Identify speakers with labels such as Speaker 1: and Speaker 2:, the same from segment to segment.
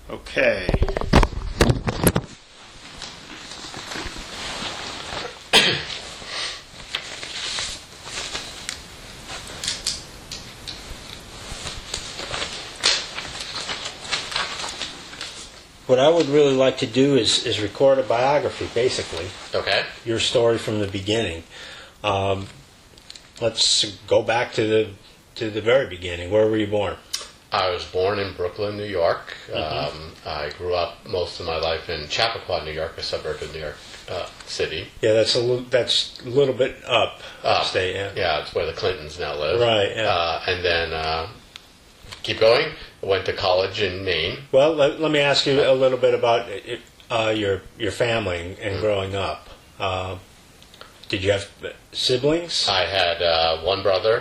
Speaker 1: Okay. What I would really like to do is record a biography, basically.
Speaker 2: Okay.
Speaker 1: Your story from the beginning. Let's go back to the very beginning. Where were you born?
Speaker 2: I was born in Brooklyn, New York. I grew up most of my life in Chappaqua, New York, a suburb of New York City.
Speaker 1: Yeah, that's a little bit upstate.
Speaker 2: Yeah, it's where the Clintons now live.
Speaker 1: Right. Yeah.
Speaker 2: And then keep going. I went to college in Maine.
Speaker 1: Well, let me ask you a little bit about your family and growing up. Did you have siblings?
Speaker 2: I had one brother,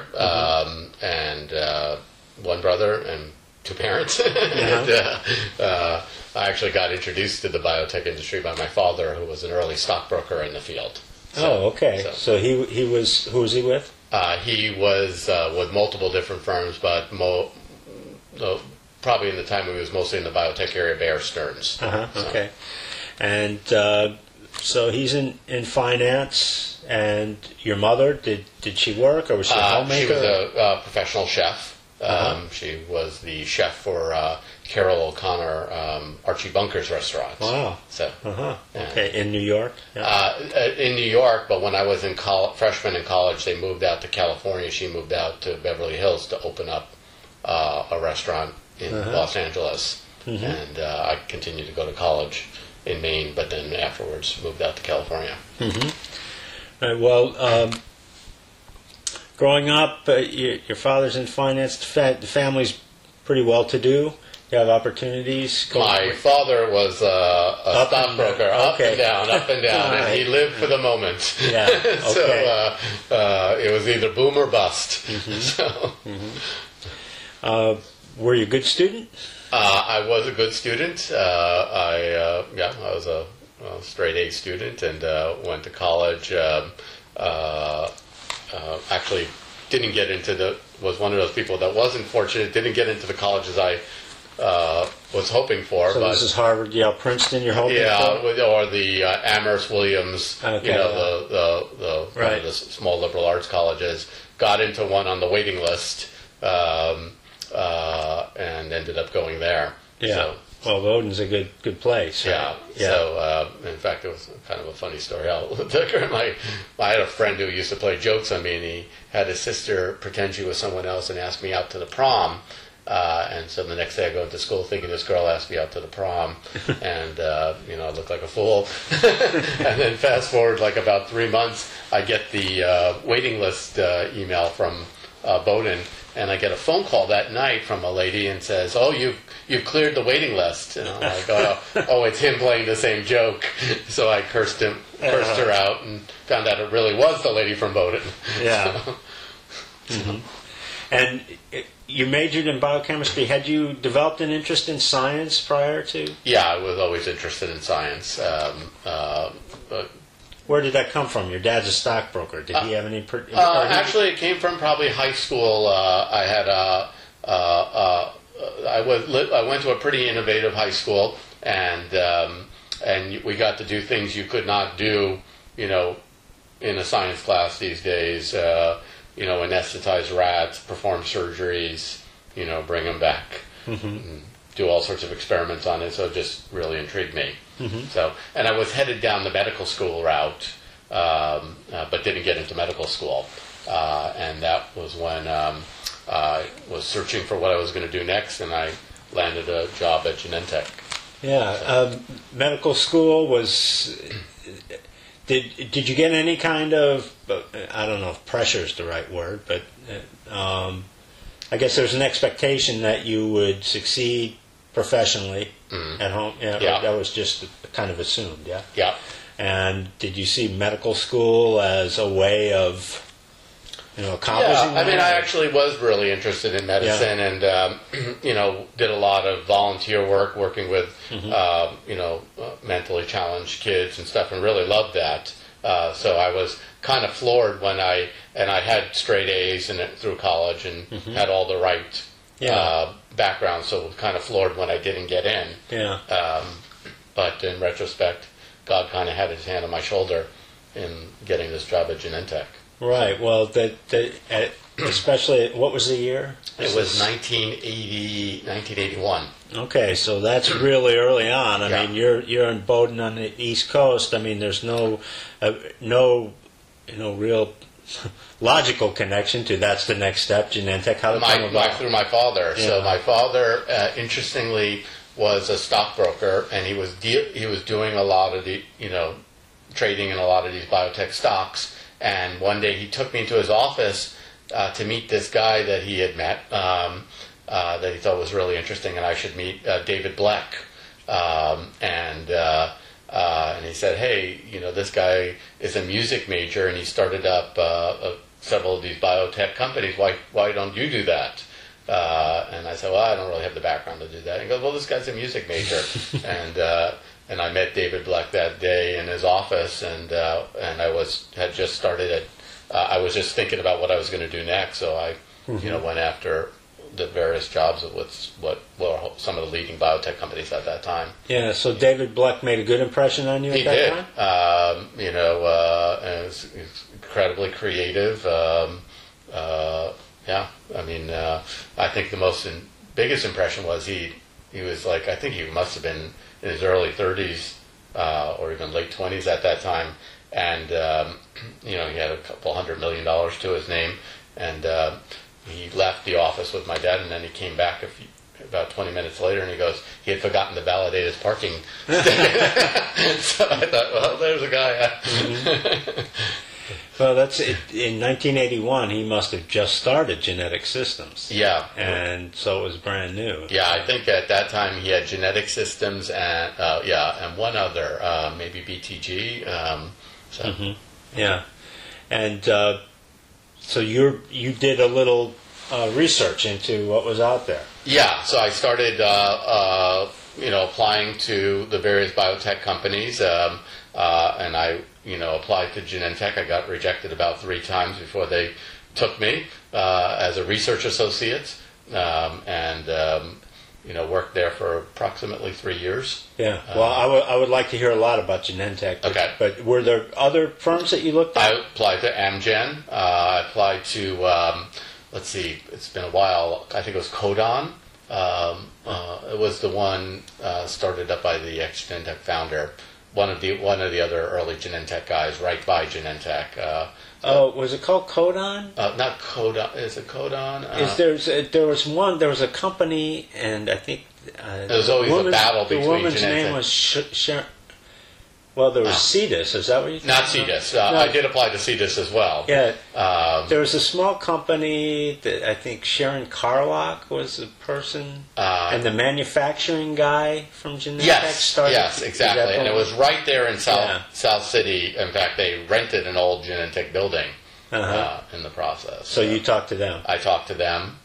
Speaker 2: and two parents. And, I actually got introduced to the biotech industry by my father, who was an early stockbroker in the field.
Speaker 1: So, okay. So he was. Who was he with?
Speaker 2: He was with multiple different firms, but probably in the time he was mostly in the biotech area, Bear Stearns.
Speaker 1: Okay. And so he's in finance. And your mother, did she work, or was she a homemaker?
Speaker 2: She was a professional chef. She was the chef for Carol O'Connor, Archie Bunker's restaurant.
Speaker 1: Wow.
Speaker 2: So,
Speaker 1: okay, in New York?
Speaker 2: Yeah. In New York, but when I was in freshman in college, they moved out to California. She moved out to Beverly Hills to open up a restaurant in Los Angeles. And I continued to go to college in Maine, but then afterwards moved out to California.
Speaker 1: Right, well, growing up, your father's in finance. The family's pretty well-to-do. You have opportunities.
Speaker 2: My father was a stockbroker, up and down,
Speaker 1: Right.
Speaker 2: and he lived for the moment.
Speaker 1: Yeah. Okay.
Speaker 2: So it was either boom or bust.
Speaker 1: Were you a good student?
Speaker 2: I was a good student. I was a straight A student, and went to college. Actually, didn't get into was one of those people that wasn't fortunate. Didn't get into the colleges I was hoping for.
Speaker 1: So
Speaker 2: but,
Speaker 1: this is Harvard, Yale, Princeton. You're hoping for?
Speaker 2: Or the Amherst, Williams.
Speaker 1: Okay,
Speaker 2: the
Speaker 1: right.
Speaker 2: one of the small liberal arts colleges. Got into one on the waiting list, and ended up going there.
Speaker 1: Yeah.
Speaker 2: So,
Speaker 1: well, Bowdoin's a good place. Right?
Speaker 2: Yeah. So, in fact, it was kind of a funny story. I had a friend who used to play jokes on me, and he had his sister pretend she was someone else and ask me out to the prom. And so the next day I go into school thinking this girl asked me out to the prom, and I look like a fool. And then fast forward like about 3 months, I get the waiting list email from Bowdoin. And I get a phone call that night from a lady and says, "Oh, you've cleared the waiting list." And I'm like, "Oh, it's him playing the same joke." So I cursed her out, and found out it really was the lady from Bowdoin.
Speaker 1: Yeah. And you majored in biochemistry. Had you developed an interest in science prior to?
Speaker 2: Yeah, I was always interested in science. But
Speaker 1: where did that come from? Your dad's a stockbroker. Did he have any?
Speaker 2: Actually, it came from probably high school. I went to a pretty innovative high school, and we got to do things you could not do, in a science class these days. Anesthetize rats, perform surgeries, bring them back, do all sorts of experiments on it. So it just really intrigued me. So, and I was headed down the medical school route, but didn't get into medical school. And that was when I was searching for what I was going to do next, and I landed a job at Genentech.
Speaker 1: Yeah, medical school was. Did you get any kind of, I don't know if pressure is the right word, but I guess there's an expectation that you would succeed professionally at home. Yeah, that was just kind of assumed, yeah?
Speaker 2: Yeah.
Speaker 1: And did you see medical school as a way of, accomplishing that?
Speaker 2: I mean, I actually was really interested in medicine, and, did a lot of volunteer work working with, mentally challenged kids and stuff, and really loved that. So I was kind of floored when I had straight A's through college and had all the right background, so kind of floored when I didn't get in.
Speaker 1: Yeah.
Speaker 2: But in retrospect, God kind of had his hand on my shoulder in getting this job at Genentech.
Speaker 1: Right. Well, especially, what was the year?
Speaker 2: It was 1981.
Speaker 1: Okay, so that's really early on. I
Speaker 2: Yeah.
Speaker 1: mean, you're in Bowdoin on the East Coast. I mean, there's no real logical connection to that's the next step. Genentech. How did it come about?
Speaker 2: Through my father.
Speaker 1: Yeah.
Speaker 2: So my father, interestingly, was a stockbroker, and he was doing a lot of the trading in a lot of these biotech stocks. And one day he took me into his office to meet this guy that he had met, that he thought was really interesting, and I should meet David Black. And he said, "Hey, this guy is a music major, and he started up several of these biotech companies. Why don't you do that?" And I said, "Well, I don't really have the background to do that." And he goes, "Well, this guy's a music major," and I met David Black that day in his office, and I had just started at. I was just thinking about what I was going to do next, so I, went after the various jobs with what were some of the leading biotech companies at that time.
Speaker 1: Yeah. So David Black made a good impression on you at
Speaker 2: He
Speaker 1: that
Speaker 2: did.
Speaker 1: time.
Speaker 2: And it's incredibly creative. Yeah. I mean, I think the biggest impression was he was like, I think he must have been in his early 30s or even late 20s at that time, and he had a couple $100 million to his name, and he left the office with my dad, and then he came back about 20 minutes later, and he goes, he had forgotten to validate his parking. So I thought, well, there's a guy.
Speaker 1: Well, that's it. In 1981, he must have just started Genetic Systems.
Speaker 2: Yeah.
Speaker 1: And so it was brand new.
Speaker 2: Yeah, I think at that time he had Genetic Systems and and one other, maybe BTG.
Speaker 1: Yeah. And so you did a little research into what was out there.
Speaker 2: Yeah, so I started, applying to the various biotech companies, and I, applied to Genentech. I got rejected about 3 times before they took me as a research associate, and worked there for approximately 3 years.
Speaker 1: Yeah. Well, I would like to hear a lot about Genentech.
Speaker 2: Okay.
Speaker 1: But were there other firms that you looked at?
Speaker 2: I applied to Amgen. I applied to, let's see, it's been a while. I think it was Codon. It was the one started up by the ex-Genentech founder. One of the other early Genentech guys, right by Genentech.
Speaker 1: Was it called Codon?
Speaker 2: Not Codon. Is it Codon?
Speaker 1: There was a company, and I think
Speaker 2: there was always a battle between
Speaker 1: the woman's
Speaker 2: Genentech.
Speaker 1: name was Sharon. Well, there was Cetus. Is that what you?
Speaker 2: Not Cetus.
Speaker 1: No.
Speaker 2: I did apply to Cetus as well.
Speaker 1: Yeah. There was a small company that I think Sharon Carlock was the person, and the manufacturing guy from Genentech started.
Speaker 2: Yes, exactly. And it was right there in South City. In fact, they rented an old Genentech building in the process.
Speaker 1: So you talked to them.
Speaker 2: I talked to them.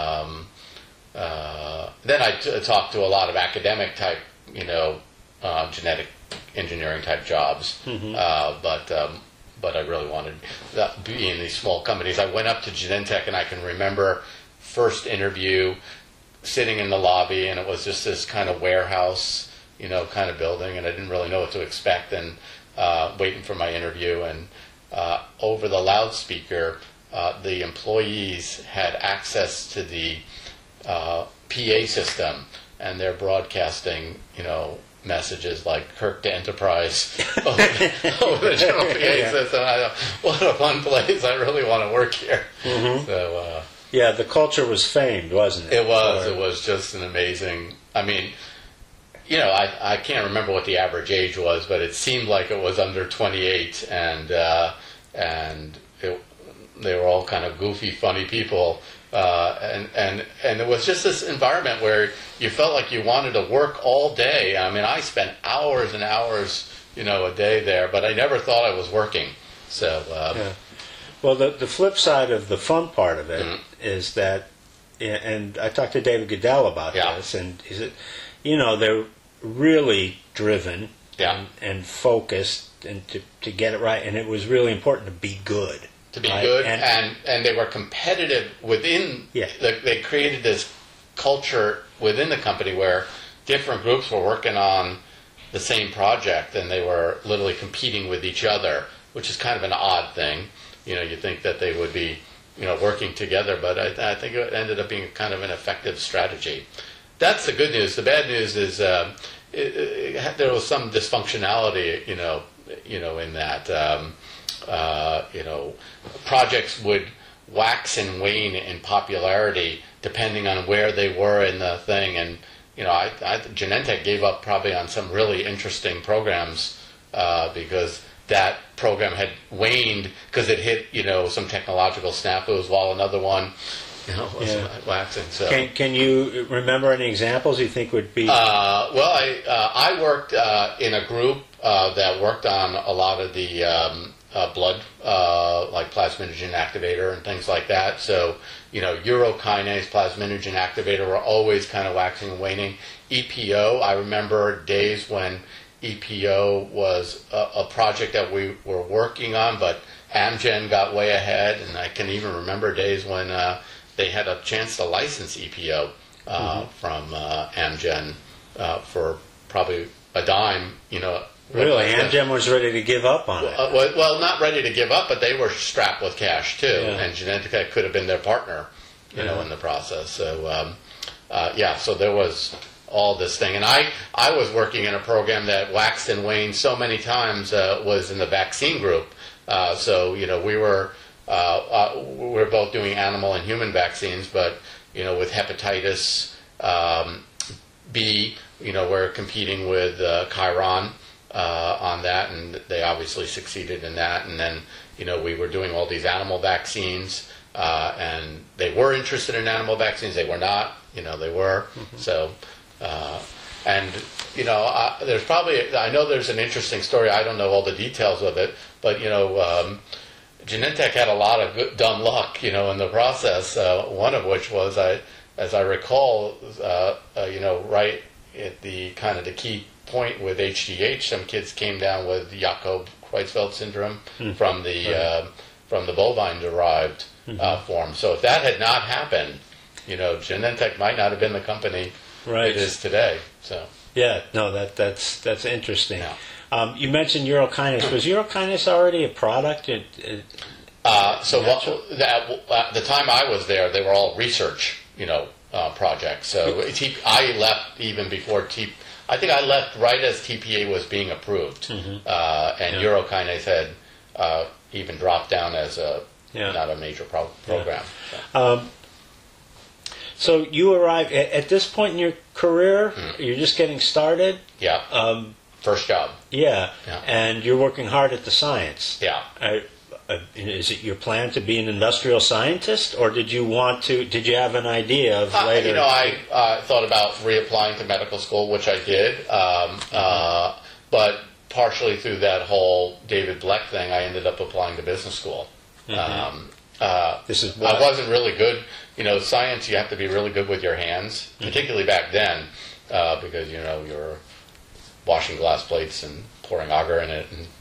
Speaker 2: Then I talked to a lot of academic type, genetic engineering type jobs, but I really wanted to be in these small companies. I went up to Genentech, and I can remember first interview sitting in the lobby, and it was just this kind of warehouse, kind of building, and I didn't really know what to expect, and waiting for my interview, and over the loudspeaker, the employees had access to the PA system, and they're broadcasting, messages like Kirk to Enterprise over the general PA system. I thought, what a fun place. I really want to work here. So,
Speaker 1: yeah, the culture was famed, wasn't it?
Speaker 2: It was. It was just an amazing... I mean, I can't remember what the average age was, but it seemed like it was under 28, and they were all kind of goofy, funny people. And it was just this environment where you felt like you wanted to work all day. I mean, I spent hours and hours, a day there, but I never thought I was working. So,
Speaker 1: Well, the flip side of the fun part of it is that, and I talked to David Goodell about this, and he said, they're really driven and focused and to get it right, and it was really important to be good.
Speaker 2: To be good, and they were competitive within.
Speaker 1: Yeah.
Speaker 2: They created this culture within the company where different groups were working on the same project and they were literally competing with each other, which is kind of an odd thing. You think that they would be, working together, but I think it ended up being kind of an effective strategy. That's the good news. The bad news is there was some dysfunctionality, in that, projects would wax and wane in popularity depending on where they were in the thing. And, Genentech gave up probably on some really interesting programs because that program had waned because it hit, some technological snafus, while another one, was waxing. So,
Speaker 1: can you remember any examples you think would be?
Speaker 2: I worked in a group that worked on a lot of the blood, like plasminogen activator and things like that. So, urokinase, plasminogen activator were always kind of waxing and waning. EPO, I remember days when EPO was a project that we were working on, but Amgen got way ahead, and I can even remember days when they had a chance to license EPO from Amgen for probably a dime,
Speaker 1: Really? Amgen was ready to give up on it?
Speaker 2: Well, not ready to give up, but they were strapped with cash, too, and Genentech could have been their partner, in the process. So, so there was all this thing. And I was working in a program that waxed and waned so many times, was in the vaccine group. So, we were both doing animal and human vaccines, but, with hepatitis B, we're competing with Chiron on that, and they obviously succeeded in that. And then, we were doing all these animal vaccines, and they were interested in animal vaccines. They were not, they were. So, there's probably, I know there's an interesting story. I don't know all the details of it, but, Genentech had a lot of good, dumb luck, in the process. One of which was, as I recall, right at the kind of the key point with HDH, some kids came down with Jakob-Creutzfeldt syndrome from the bovine-derived form. So if that had not happened, Genentech might not have been the company it is today. So
Speaker 1: that's interesting.
Speaker 2: Yeah.
Speaker 1: You mentioned urokinase. Was urokinase already a product?
Speaker 2: At the time I was there, they were all research, projects. So I left even before I think I left right as TPA was being approved, and urokinase had even dropped down as not a major program.
Speaker 1: So you arrived at this point in your career. You're just getting started.
Speaker 2: Yeah. First job.
Speaker 1: Yeah. And you're working hard at the science.
Speaker 2: Yeah.
Speaker 1: Is it your plan to be an industrial scientist, or did you have an idea of later?
Speaker 2: I thought about reapplying to medical school, which I did, but partially through that whole David Bleck thing, I ended up applying to business school.
Speaker 1: This is what?
Speaker 2: I wasn't really good. Science, you have to be really good with your hands, particularly back then, because, you're washing glass plates and pouring agar in it, and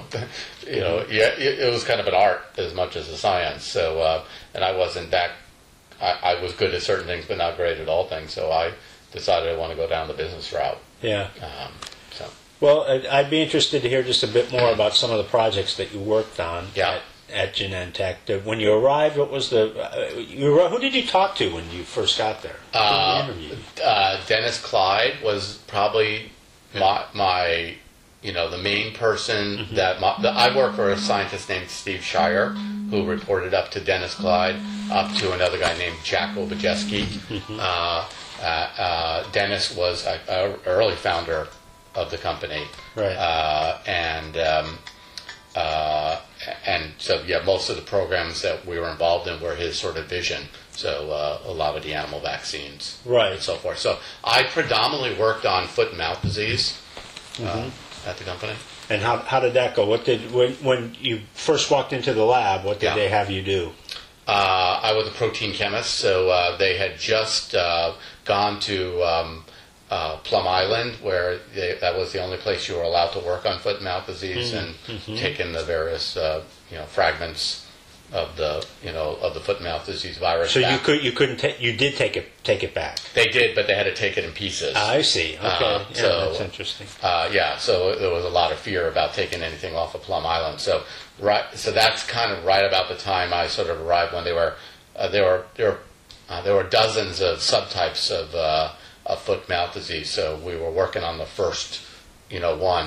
Speaker 2: it was kind of an art as much as a science. So, and I wasn't that. I was good at certain things, but not great at all things. So I decided I want to go down the business route.
Speaker 1: Yeah. Well, I'd be interested to hear just a bit more about some of the projects that you worked on at Genentech. When you arrived, what was who did you talk to when you first got there? Who did you interview?
Speaker 2: Dennis Clyde was probably my the main person that I worked for a scientist named Steve Shire, who reported up to Dennis Clyde, up to another guy named Jack Obajeski. Dennis was an early founder of the company,
Speaker 1: right?
Speaker 2: And so most of the programs that we were involved in were his sort of vision. So a lot of the animal vaccines,
Speaker 1: right,
Speaker 2: and so forth. So I predominantly worked on foot and mouth disease at the company.
Speaker 1: And how did that go? When you first walked into the lab, what did they have you do?
Speaker 2: I was a protein chemist, so they had just gone to Plum Island, where that was the only place you were allowed to work on foot and mouth disease, and taken the various fragments of the of the foot and mouth disease virus.
Speaker 1: So
Speaker 2: back.
Speaker 1: you did take it back.
Speaker 2: They did, but they had to take it in pieces.
Speaker 1: I see. Okay,
Speaker 2: so
Speaker 1: that's interesting.
Speaker 2: So there was a lot of fear about taking anything off of Plum Island. So that's kind of right about the time I sort of arrived, when there were dozens of subtypes of foot and mouth disease. So we were working on the first one,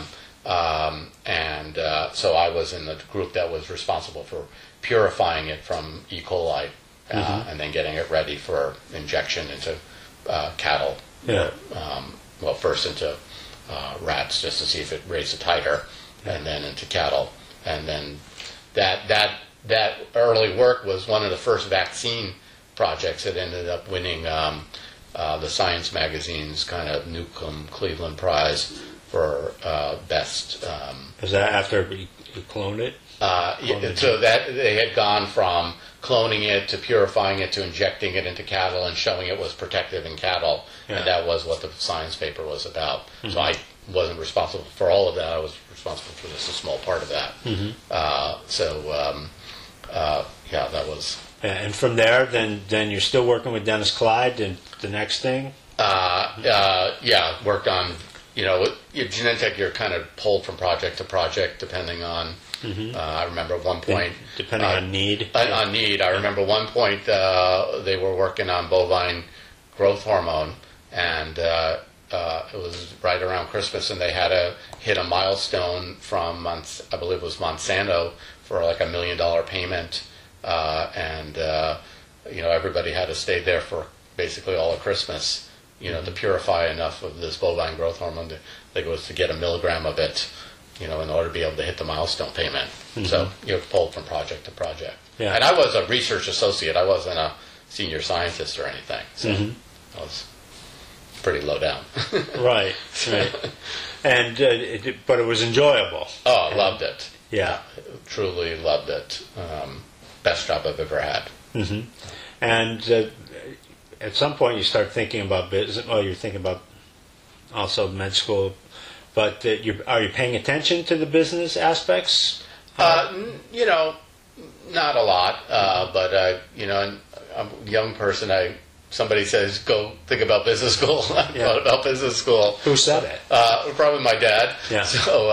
Speaker 2: so I was in the group that was responsible for purifying it from E. coli, and then getting it ready for injection into cattle.
Speaker 1: Yeah.
Speaker 2: Well, first into rats, just to see if it raised the titer, and then into cattle, and then that early work was one of the first vaccine projects that ended up winning the Science magazine's kind of Newcomb Cleveland Prize for best.
Speaker 1: Was that after you cloned it?
Speaker 2: So that they had gone from cloning it to purifying it to injecting it into cattle and showing it was protective in cattle, and that was what the Science paper was about. Mm-hmm. So I wasn't responsible for all of that. I was responsible for just a small part of that. Mm-hmm. That was.
Speaker 1: And from there, then you're still working with Dennis Clyde, and the next thing.
Speaker 2: Worked on. Genentech, you're kind of pulled from project to project depending on. Mm-hmm. I remember at one point,
Speaker 1: depending on need.
Speaker 2: On need, I remember one point they were working on bovine growth hormone, and it was right around Christmas, and they had to hit a milestone from I believe it was Monsanto for like $1 million payment, and everybody had to stay there for basically all of Christmas. To purify enough of this bovine growth hormone, I think it was to get 1 milligram of it, in order to be able to hit the milestone payment. Mm-hmm. So you're pulled from project to project. Yeah. And I was a research associate. I wasn't a senior scientist or anything. So I was pretty low down.
Speaker 1: Right. And but it was enjoyable.
Speaker 2: Oh, loved it.
Speaker 1: Yeah.
Speaker 2: Truly loved it. Best job I've ever had.
Speaker 1: Mm-hmm. And at some point you start thinking about business. Well, you're thinking about also med school, but are you paying attention to the business aspects?
Speaker 2: Not a lot, but I'm a young person. Somebody says go think about business school. I thought about business school.
Speaker 1: Who said it?
Speaker 2: Probably my dad.
Speaker 1: Yeah.
Speaker 2: So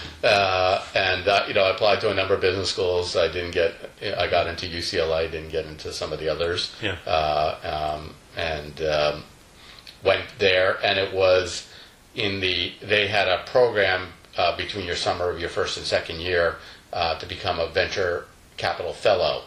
Speaker 2: I applied to a number of business schools. I didn't get. I got into UCLA. Didn't get into some of the others.
Speaker 1: Yeah.
Speaker 2: Went there, and it was they had a program between your summer of your first and second year to become a venture capital fellow,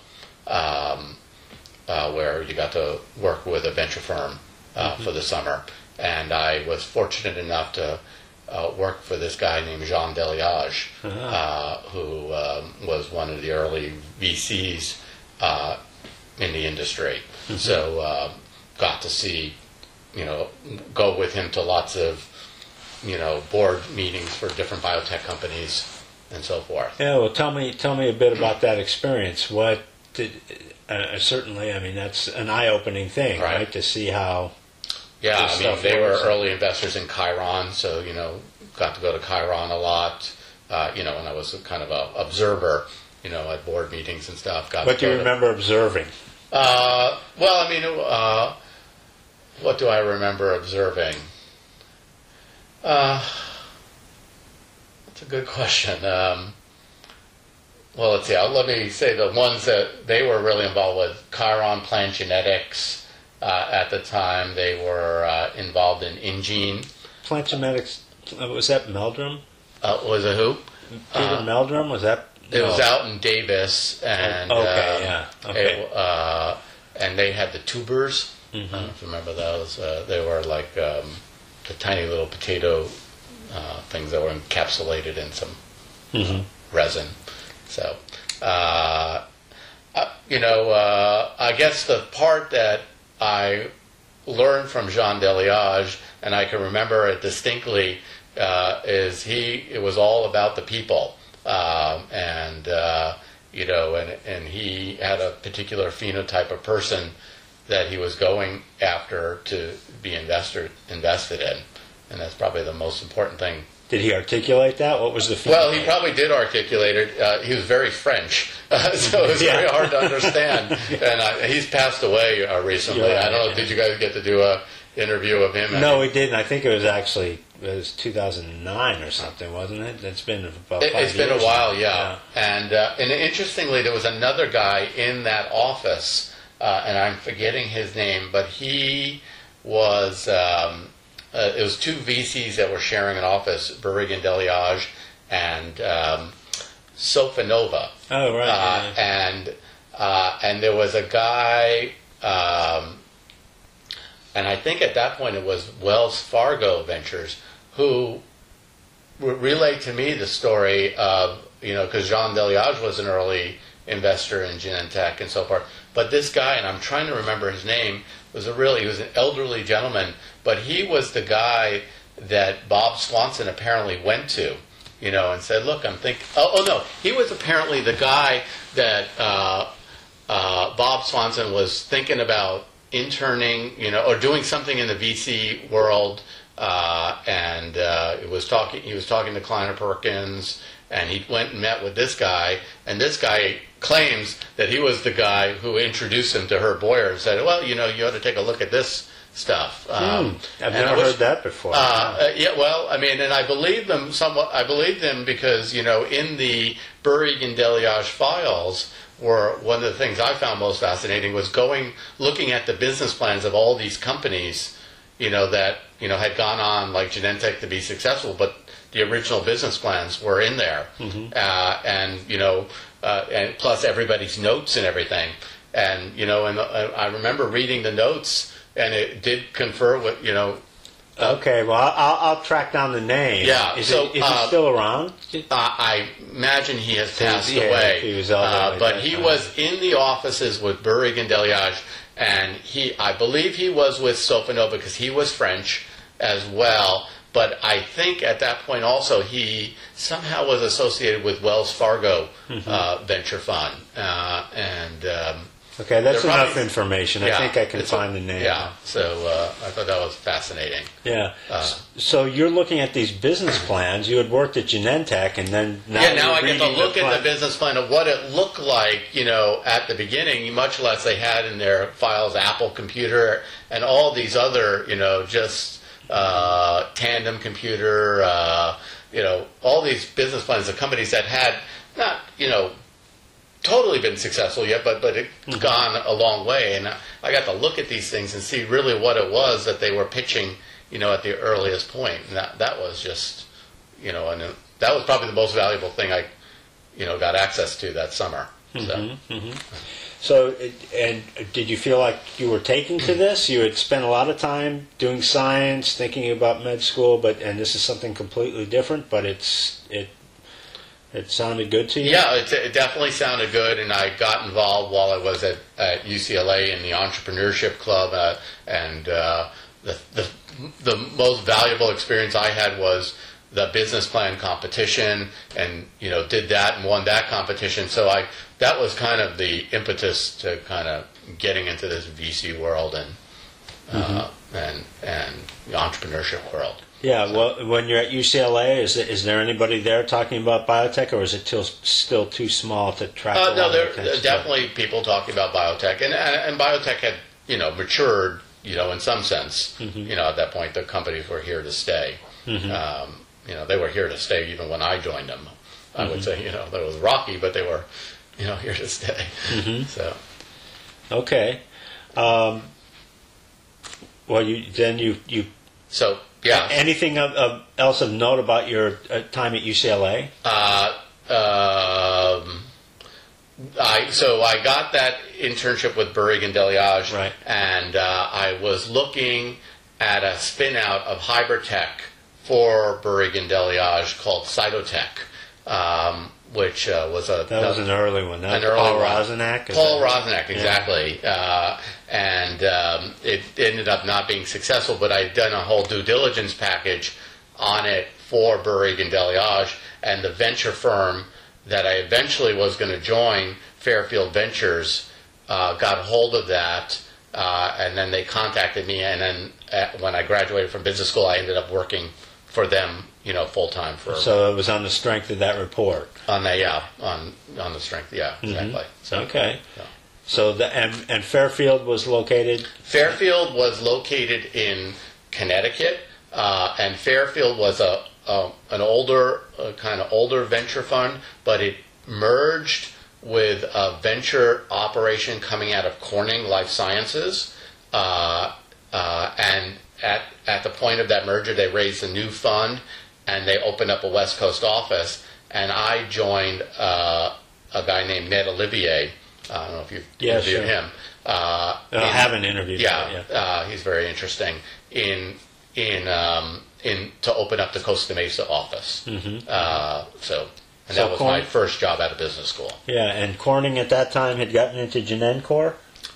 Speaker 2: where you got to work with a venture firm for the summer. And I was fortunate enough to work for this guy named Jean Deliage, who was one of the early VCs in the industry. Mm-hmm. So got to see, go with him to lots of, board meetings for different biotech companies and so forth.
Speaker 1: Yeah, well, tell me a bit about that experience. What did certainly? I mean, that's an eye-opening thing, right? To see how.
Speaker 2: Yeah, they were early investors in Chiron, so got to go to Chiron a lot. And I was kind of an observer, at board meetings and stuff.
Speaker 1: What do you remember observing?
Speaker 2: What do I remember observing? That's a good question. Let's see. Let me say the ones that they were really involved with. Chiron Plant Genetics. At the time, they were involved in InGene.
Speaker 1: Plant Genetics, was that Meldrum?
Speaker 2: Was it who?
Speaker 1: Peter Meldrum? Was that?
Speaker 2: It was out in Davis. And, and they had the tubers. Mm-hmm. I don't know if you remember those. They were like the tiny little potato things that were encapsulated in some resin. So, I guess the part that I learned from Jean Deliage, and I can remember it distinctly, is it was all about the people, and he had a particular phenotype of person that he was going after to be invested in, and that's probably the most important thing.
Speaker 1: Did he articulate that? What was the feedback?
Speaker 2: Well, he probably did articulate it. He was very French, so it was very hard to understand. And he's passed away recently.
Speaker 1: Right.
Speaker 2: I don't know. Did you guys get to do a interview of him?
Speaker 1: No, we didn't. I think it was 2009 or something, wasn't it? It's been about 5 years.
Speaker 2: It's been a while,
Speaker 1: now.
Speaker 2: yeah. And interestingly, there was another guy in that office, and I'm forgetting his name, but he was. It was two VCs that were sharing an office, Bouygues and Deliage and Sofinova.
Speaker 1: Oh, right.
Speaker 2: And there was a guy, and I think at that point it was Wells Fargo Ventures, who relayed to me the story of, because Jean Deliage was an early investor in Genentech and so forth. But this guy, and I'm trying to remember his name, he was an elderly gentleman, but he was the guy that Bob Swanson apparently went to, and said, look, I'm thinking, no, he was apparently the guy that Bob Swanson was thinking about interning, or doing something in the VC world, and he was talking to Kleiner Perkins, and he went and met with this guy, and this guy claims that he was the guy who introduced him to Herb Boyer and said, well, you ought to take a look at this stuff.
Speaker 1: I've never heard that before.
Speaker 2: Yeah, well, I mean, and I believe them somewhat. I believe them because, in the Bouygues and Deliage files, were one of the things I found most fascinating was looking at the business plans of all these companies, that, had gone on, like Genentech, to be successful, but the original business plans were in there.
Speaker 1: Mm-hmm.
Speaker 2: And plus everybody's notes and everything. And, I remember reading the notes, and it did confer with,
Speaker 1: okay, well, I'll track down the name.
Speaker 2: Yeah.
Speaker 1: Is he still around?
Speaker 2: I imagine he has passed
Speaker 1: Yeah,
Speaker 2: away.
Speaker 1: he was elderly,
Speaker 2: but he was in the offices with Bouygues and Deliage, and I believe he was with Sofinova because he was French as well. But I think at that point also he somehow was associated with Wells Fargo Venture Fund.
Speaker 1: Okay, that's
Speaker 2: They're
Speaker 1: enough
Speaker 2: probably-
Speaker 1: information. I
Speaker 2: Yeah,
Speaker 1: think I can find the name.
Speaker 2: Yeah, so I thought that was fascinating.
Speaker 1: Yeah. So you're looking at these business plans. You had worked at Genentech, and then
Speaker 2: Now I get to look at the business plan of what it looked like, at the beginning, much less they had in their files Apple Computer and all these other, just Tandem Computer, all these business plans of companies that had not, totally been successful yet, but it's gone a long way. And I got to look at these things and see really what it was that they were pitching, at the earliest point. And that was just, and that was probably the most valuable thing I, got access to that summer.
Speaker 1: So, and did you feel like you were taking to this? You had spent a lot of time doing science, thinking about med school, and this is something completely different, but it sounded good to you?
Speaker 2: Yeah, it definitely sounded good, and I got involved while I was at UCLA in the entrepreneurship club, and the most valuable experience I had was the business plan competition, and did that and won that competition. So that was kind of the impetus to kind of getting into this VC world and the entrepreneurship world.
Speaker 1: Yeah, well, when you're at UCLA, is there anybody there talking about biotech, or is it still too small to track?
Speaker 2: No, there are definitely people talking about biotech, and biotech had matured, in some sense. At that point, the companies were here to stay. They were here to stay even when I joined them. I would say, that was rocky, but they were, here to stay. So,
Speaker 1: okay. Well, you.
Speaker 2: So. Yeah.
Speaker 1: Anything else of note about your time at UCLA?
Speaker 2: So I got that internship with Bouygues and Deliage,
Speaker 1: right.
Speaker 2: And I was looking at a spin out of Hybertech for Bouygues and Deliage called Cytotech, which was
Speaker 1: that was an early one.
Speaker 2: Paul
Speaker 1: Rozenak?
Speaker 2: Paul Rozenak, exactly. Yeah. And it ended up not being successful, but I'd done a whole due diligence package on it for Bouygues and Deliage, and the venture firm that I eventually was going to join, Fairfield Ventures, got hold of that and then they contacted me, and then when I graduated from business school, I ended up working for them, full time for.
Speaker 1: So it was on the strength of that report.
Speaker 2: On the strength, exactly. So,
Speaker 1: Okay.
Speaker 2: yeah.
Speaker 1: So and Fairfield was located.
Speaker 2: Fairfield was located in Connecticut, and Fairfield was an older, kind of older venture fund, but it merged with a venture operation coming out of Corning Life Sciences, and at the point of that merger, they raised a new fund, and they opened up a West Coast office, and I joined a guy named Ned Olivier. I don't know if you've interviewed him.
Speaker 1: I haven't interviewed him.
Speaker 2: He's very interesting in to open up the Costa Mesa office. Mm-hmm. That was my first job out of business school.
Speaker 1: Yeah, and Corning at that time had gotten into Genentcore?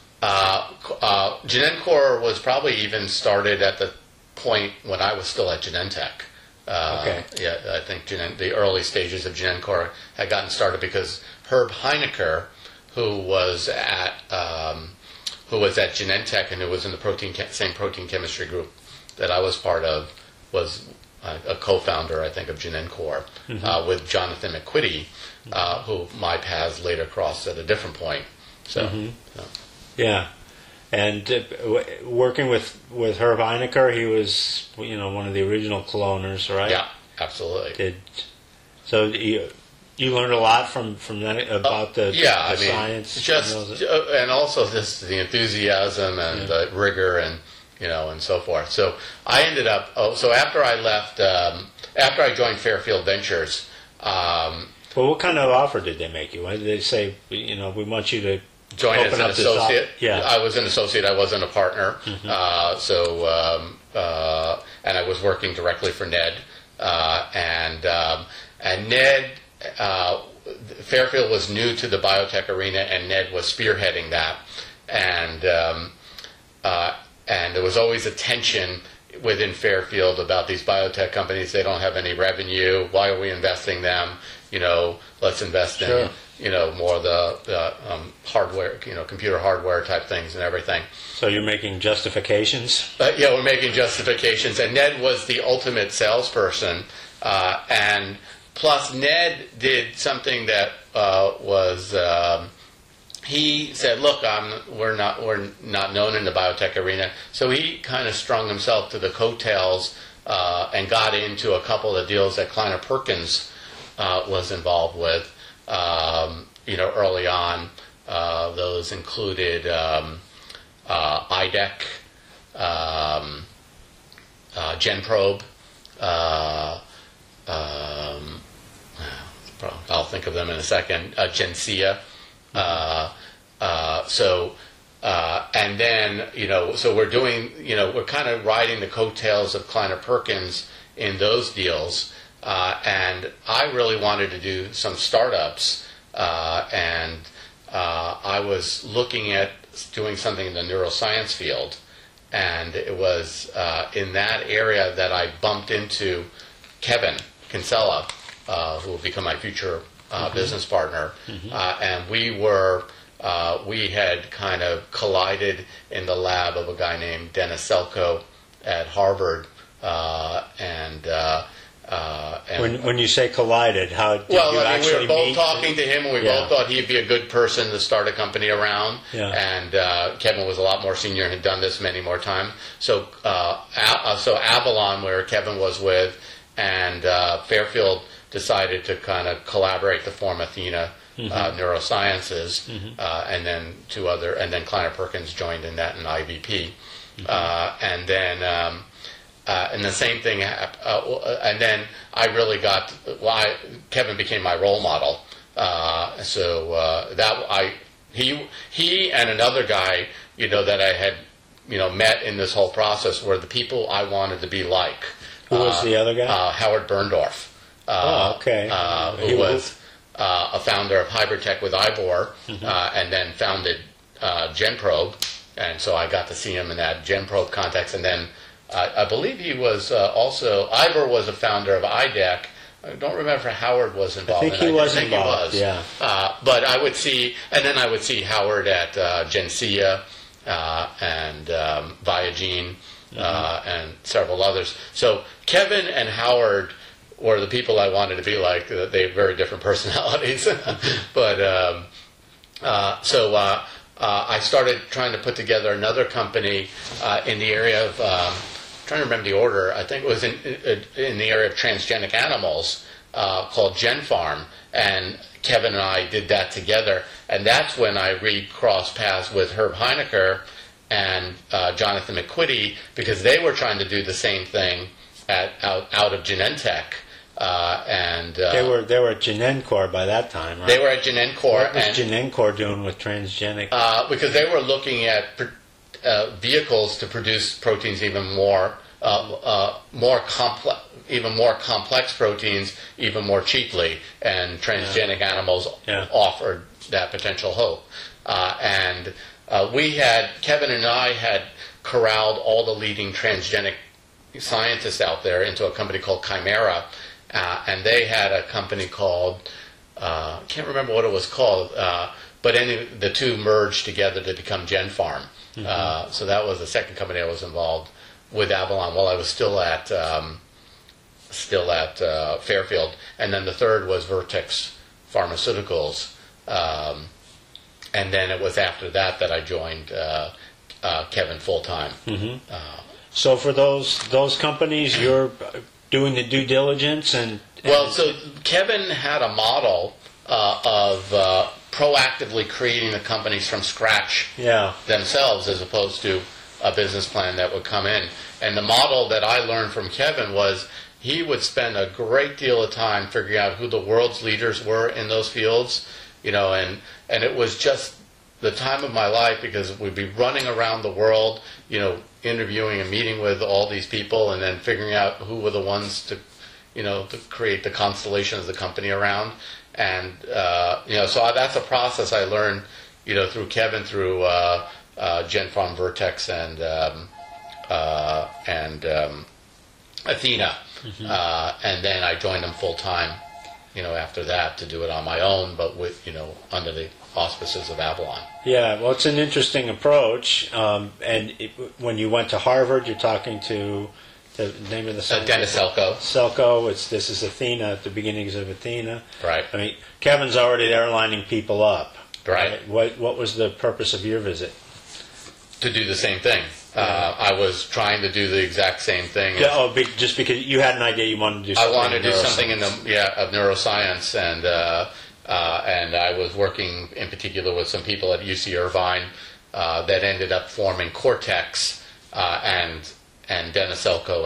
Speaker 2: Genentcore was probably even started at the point when I was still at Genentech.
Speaker 1: Okay.
Speaker 2: Yeah, I think the early stages of Genentcore had gotten started because Herb Heinecker, who was at Genentech and who was in the same protein chemistry group that I was part of, was a co-founder, I think, of Genentcore, with Jonathan McQuitty, who my paths later crossed at a different point. So,
Speaker 1: yeah, and working with Herb Heinecker, he was one of the original cloners, right?
Speaker 2: Yeah, absolutely.
Speaker 1: So you learned a lot from that about the science,
Speaker 2: and also the enthusiasm and the rigor and so forth. So I ended up. So after I left, after I joined Fairfield Ventures.
Speaker 1: Well, what kind of offer did they make you? Why did they say, we want you to
Speaker 2: join as an associate?
Speaker 1: Yeah,
Speaker 2: I was an associate. I wasn't a partner. Mm-hmm. And I was working directly for Ned, and Ned. Fairfield was new to the biotech arena, and Ned was spearheading that, and there was always a tension within Fairfield about these biotech companies. They don't have any revenue. Why are we investing them? Let's invest in more of the hardware, computer hardware type things and everything.
Speaker 1: So you're making justifications?
Speaker 2: Yeah, we're making justifications, and Ned was the ultimate salesperson, and. Plus, Ned did something that was. He said, "Look, we're not known in the biotech arena." So he kind of strung himself to the coattails and got into a couple of deals that Kleiner Perkins was involved with. Early on, those included IDEC, GenProbe. I'll think of them in a second. Gencia. And then, so we're doing, we're kind of riding the coattails of Kleiner Perkins in those deals. And I really wanted to do some startups. And I was looking at doing something in the neuroscience field. And it was in that area that I bumped into Kevin Kinsella, who will become my future business partner, and we had kind of collided in the lab of a guy named Dennis Selko at Harvard,
Speaker 1: when you say collided, how did you actually
Speaker 2: we were both
Speaker 1: meet?
Speaker 2: talking to him, and we both thought he'd be a good person to start a company around.
Speaker 1: Yeah.
Speaker 2: And Kevin was a lot more senior and had done this many more times. So, Avalon, where Kevin was with, and Fairfield decided to kind of collaborate to form Athena Neurosciences, and then and then Kleiner Perkins joined in that in IVP, and the same thing, and then I really got Kevin became my role model, he and another guy that I had met in this whole process were the people I wanted to be like.
Speaker 1: Who was the other guy?
Speaker 2: Howard Berndorf. Who was a founder of Hybrid with Ivor, and then founded GenProbe, and so I got to see him in that GenProbe context. And then I believe he was Ivor was a founder of IDEC. I don't remember if Howard was involved.
Speaker 1: I think he was involved. Yeah.
Speaker 2: But I would see Howard at Gencia, and Viagene, and several others. So Kevin and Howard were the people I wanted to be like. They have very different personalities. But I started trying to put together another company in the area of, trying to remember the order, I think it was in the area of transgenic animals, called GenFarm. And Kevin and I did that together. And that's when I recrossed paths with Herb Heinecker and Jonathan McQuitty, because they were trying to do the same thing out of Genentech.
Speaker 1: They were at Genencore by that time, right?
Speaker 2: They were at Genencore.
Speaker 1: What was Genencore doing with transgenic?
Speaker 2: Because they were looking at vehicles to produce proteins even more complex proteins even more cheaply, and transgenic animals offered that potential hope. Kevin and I had corralled all the leading transgenic scientists out there into a company called Chimera, and they had a company called, can't remember what it was called, but the two merged together to become GenFarm. So that was the second company I was involved with Avalon while I was still at Fairfield, and then the third was Vertex Pharmaceuticals, and then it was after that I joined Kevin full time.
Speaker 1: So for those companies, you're doing the due diligence and
Speaker 2: so Kevin had a model of proactively creating the companies from scratch themselves, as opposed to a business plan that would come in. And the model that I learned from Kevin was he would spend a great deal of time figuring out who the world's leaders were in those fields, and it was just the time of my life, because we'd be running around the world, interviewing and meeting with all these people, and then figuring out who were the ones to create the constellation of the company around. And so that's a process I learned, through Kevin, through GenFarm, Vertex, and Athena, and then I joined them full time, after that, to do it on my own, but with under the auspices of Avalon.
Speaker 1: Yeah, well, it's an interesting approach. When you went to Harvard, you're talking to the name of the
Speaker 2: Dennis Selko.
Speaker 1: Selko. This is Athena, at the beginnings of Athena.
Speaker 2: Right.
Speaker 1: I mean, Kevin's already there lining people up.
Speaker 2: Right.
Speaker 1: What was the purpose of your visit?
Speaker 2: To do the same thing. I was trying to do the exact same thing.
Speaker 1: Just because you had an idea you wanted to do something.
Speaker 2: I wanted to do something of neuroscience, and I was working in particular with some people at UC Irvine that ended up forming Cortex, and Dennis Selko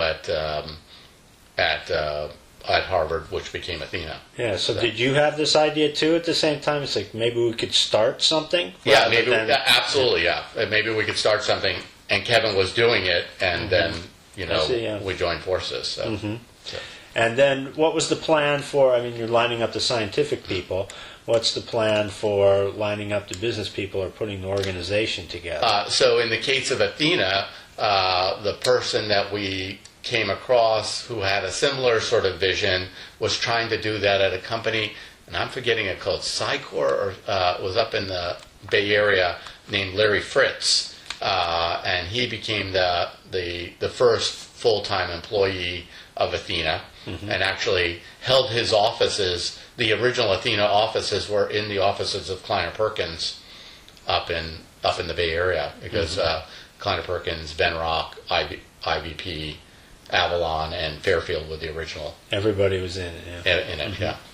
Speaker 2: at Harvard, which became Athena.
Speaker 1: Yeah. So did you have this idea too at the same time? It's like maybe we could start something.
Speaker 2: Yeah, absolutely. Yeah, maybe we could start something. And Kevin was doing it, and then we joined forces. So.
Speaker 1: And then, what was the plan for? I mean, you're lining up the scientific people. What's the plan for lining up the business people or putting the organization together?
Speaker 2: So, in the case of Athena, the person that we came across who had a similar sort of vision was trying to do that at a company, and I'm forgetting it, called Psycor, or was up in the Bay Area, named Larry Fritz. And he became the first full-time employee of Athena, and actually held his offices. The original Athena offices were in the offices of Kleiner Perkins up in the Bay Area, because Kleiner Perkins, Venrock, IBP, Avalon, and Fairfield were the original.
Speaker 1: Everybody was in it.
Speaker 2: In it, yeah.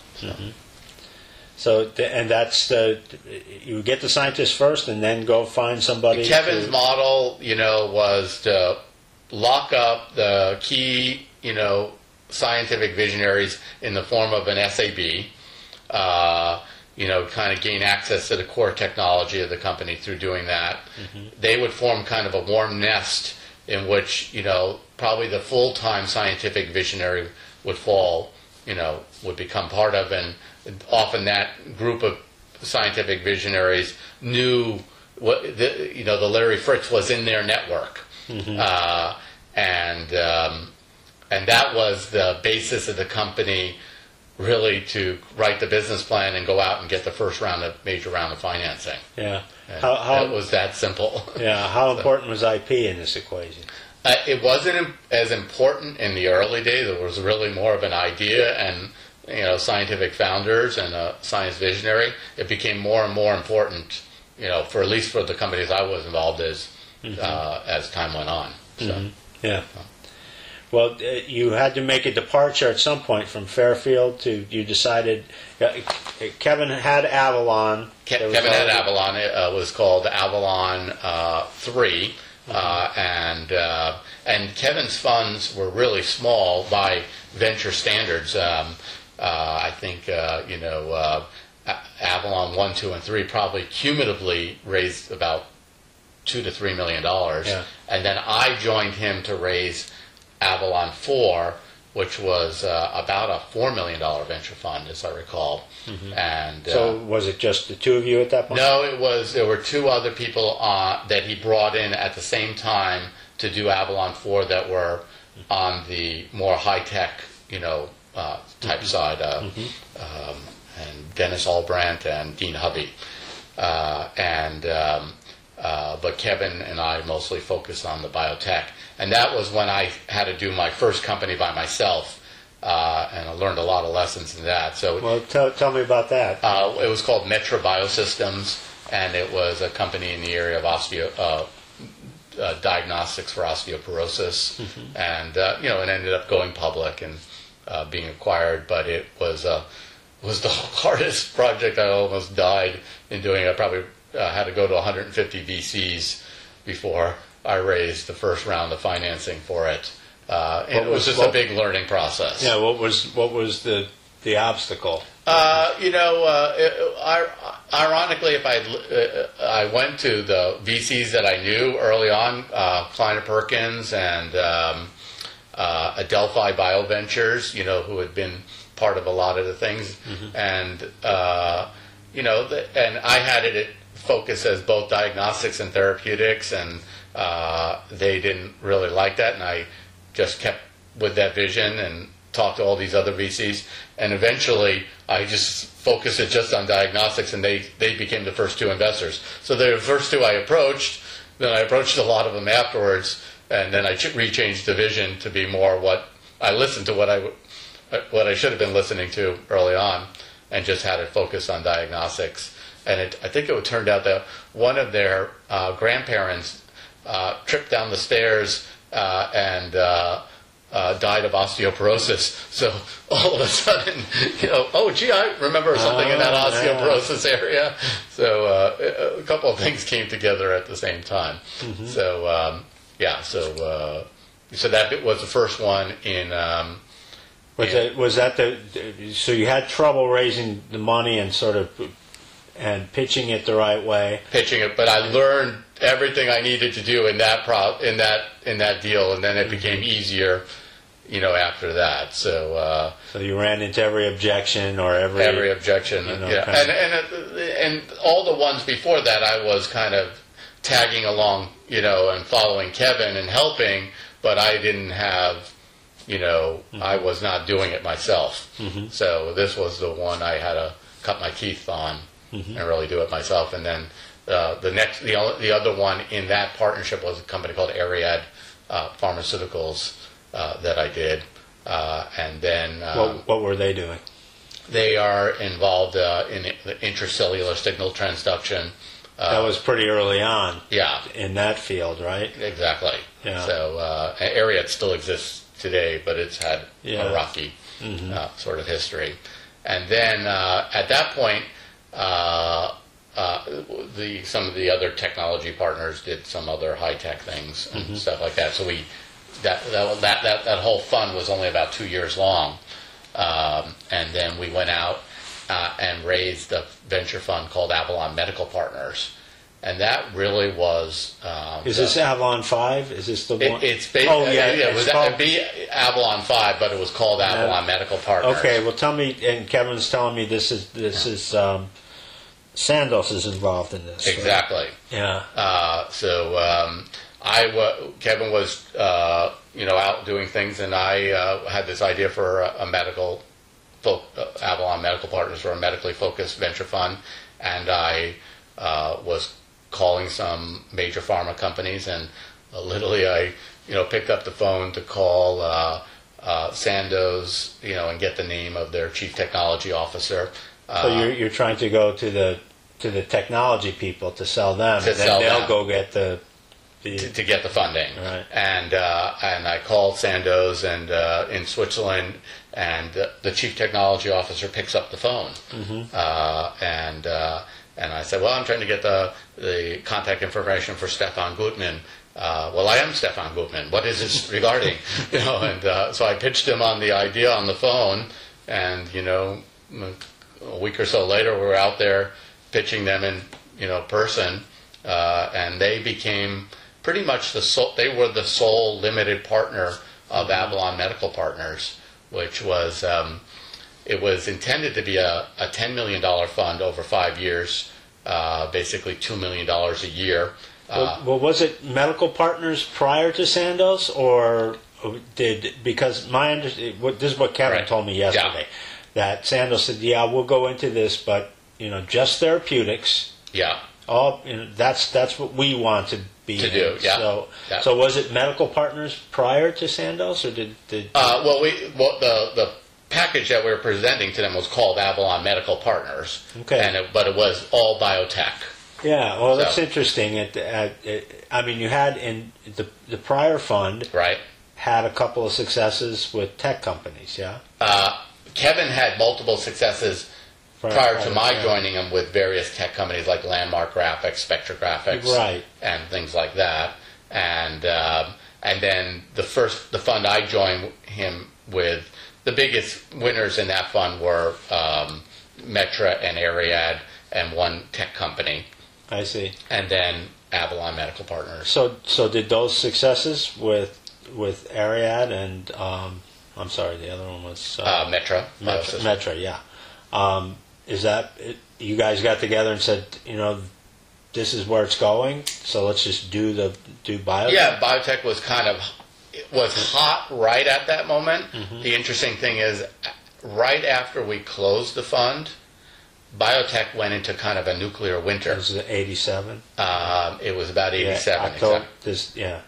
Speaker 1: So, and that's you get the scientists first, and then go find somebody.
Speaker 2: Kevin's model, was to lock up the key, scientific visionaries in the form of an SAB. Kind of gain access to the core technology of the company through doing that. They would form kind of a warm nest in which, probably the full-time scientific visionary would fall, would become part of, and often that group of scientific visionaries knew what the Larry Fritz was in their network, and that was the basis of the company, really, to write the business plan and go out and get the first major round of financing.
Speaker 1: Yeah,
Speaker 2: And
Speaker 1: How-
Speaker 2: it was that simple.
Speaker 1: Yeah, how important was IP in this equation?
Speaker 2: It wasn't as important in the early days. It was really more of an idea and scientific founders and a science visionary. It became more and more important, for at least for the companies I was involved as time went on. So.
Speaker 1: Yeah. Well, you had to make a departure at some point from Fairfield to, you decided, Kevin had Avalon.
Speaker 2: Kevin had Avalon. It was called Avalon 3. And Kevin's funds were really small by venture standards. I think Avalon 1, 2, and 3 probably cumulatively raised about $2 to $3 million.
Speaker 1: Yeah.
Speaker 2: And then I joined him to raise Avalon 4, which was about a $4 million venture fund, as I recall. And
Speaker 1: So was it just the two of you at that point?
Speaker 2: no, there were two other people that he brought in at the same time to do Avalon 4 that were on the more high-tech, type side. And Dennis Albrandt and Dean Hubby. But Kevin and I mostly focused on the biotech. And that was when I had to do my first company by myself. And I learned a lot of lessons in that. So
Speaker 1: Well, tell me about that.
Speaker 2: it was called Metra Biosystems, and it was a company in the area of diagnostics for osteoporosis, and it ended up going public and being acquired. But it was the hardest project. I almost died in doing it. I probably had to go to 150 VCs before I raised the first round of financing for it. And it was just a big learning process.
Speaker 1: Yeah, what was the obstacle?
Speaker 2: Ironically, if I went to the VCs that I knew early on, Kleiner Perkins and Adelphi Bioventures, who had been part of a lot of the things, and and I had it focused as both diagnostics and therapeutics, and they didn't really like that, and I just kept with that vision and talked to all these other VCs, and eventually I just focused it just on diagnostics, and they became the first two investors. So the first two I approached, then I approached a lot of them afterwards, and then I rechanged the vision to be more what I listened to what I should have been listening to early on, and just had it focused on diagnostics. And I think it turned out that one of their grandparents tripped down the stairs and died of osteoporosis. So all of a sudden, oh gee, I remember something in that osteoporosis area. So a couple of things came together at the same time. So so that was the first one in.
Speaker 1: So you had trouble raising the money and pitching it the right way.
Speaker 2: Pitching it, but I learned everything I needed to do in that deal, and then it became easier, after that. So
Speaker 1: you ran into every objection or every
Speaker 2: objection, and all the ones before that, I was kind of tagging along, and following Kevin and helping, but I didn't have. I was not doing it myself. So this was the one I had to cut my teeth on and really do it myself. And then the other one in that partnership was a company called Ariad Pharmaceuticals that I did. And then
Speaker 1: what were they doing?
Speaker 2: They are involved in the intracellular signal transduction.
Speaker 1: That was pretty early on.
Speaker 2: Yeah,
Speaker 1: in that field, right?
Speaker 2: Exactly.
Speaker 1: Yeah.
Speaker 2: So Ariad still exists today, but it's had a rocky sort of history. And then at that point, some of the other technology partners did some other high tech things and stuff like that. So that whole fund was only about 2 years long, and then we went out and raised a venture fund called Avalon Medical Partners. And that really was.
Speaker 1: Is this Avalon 5? Is this the one?
Speaker 2: It's basically, it was Avalon 5, but it was called Avalon Medical Partners.
Speaker 1: Okay, well, tell me, and Kevin's telling me this is Sandoz is involved in this.
Speaker 2: Exactly.
Speaker 1: Right?
Speaker 2: Yeah. Kevin was out doing things, and I had this idea for Avalon Medical Partners, for a medically focused venture fund, and I was calling some major pharma companies, and literally I picked up the phone to call Sandoz, and get the name of their chief technology officer.
Speaker 1: So you're trying to go to the technology people to sell them,
Speaker 2: To
Speaker 1: and then
Speaker 2: sell
Speaker 1: they'll
Speaker 2: them.
Speaker 1: go get the
Speaker 2: to get the funding.
Speaker 1: Right.
Speaker 2: And I called Sandoz and in Switzerland, and the chief technology officer picks up the phone. And I said, well, I'm trying to get the contact information for Stefan Gutman. Well, I am Stefan Gutman. What is this regarding? So I pitched him on the idea on the phone, and a week or so later, we were out there pitching them in person, and they became pretty much they were the sole limited partner of Avalon Medical Partners, which was it was intended to be a $10 million fund over 5 years, basically $2 million a year.
Speaker 1: Well, was it Medical Partners prior to Sandoz, or because this is what Kevin
Speaker 2: Right.
Speaker 1: told me yesterday, that Sandoz said, yeah, we'll go into this, but just therapeutics.
Speaker 2: Yeah.
Speaker 1: That's what we want to be
Speaker 2: To
Speaker 1: in.
Speaker 2: do, yeah.
Speaker 1: So was it Medical Partners prior to Sandoz, or did
Speaker 2: The package that we were presenting to them was called Avalon Medical Partners.
Speaker 1: Okay.
Speaker 2: But it was all biotech.
Speaker 1: Yeah, well, that's
Speaker 2: So-
Speaker 1: interesting. I mean, you had in the prior fund
Speaker 2: Right.
Speaker 1: had a couple of successes with tech companies, yeah?
Speaker 2: Kevin had multiple successes prior to my
Speaker 1: yeah.
Speaker 2: joining him with various tech companies like Landmark Graphics, Spectra Graphics,
Speaker 1: Right.
Speaker 2: and things like that. And then the fund I joined him with, the biggest winners in that fund were Metra and Ariad and one tech company,
Speaker 1: I see.
Speaker 2: and then Avalon Medical Partners.
Speaker 1: So did those successes with Ariad and I'm sorry, the other one was
Speaker 2: Metra.
Speaker 1: Metra, yeah. Is that you guys got together and said, this is where it's going, so let's just do biotech?
Speaker 2: Yeah, biotech was was hot right at that moment.
Speaker 1: Mm-hmm.
Speaker 2: The interesting thing is, right after we closed the fund, biotech went into kind of a nuclear winter.
Speaker 1: This is 87.
Speaker 2: It was about 87.
Speaker 1: Yeah, October,
Speaker 2: exactly.
Speaker 1: yeah.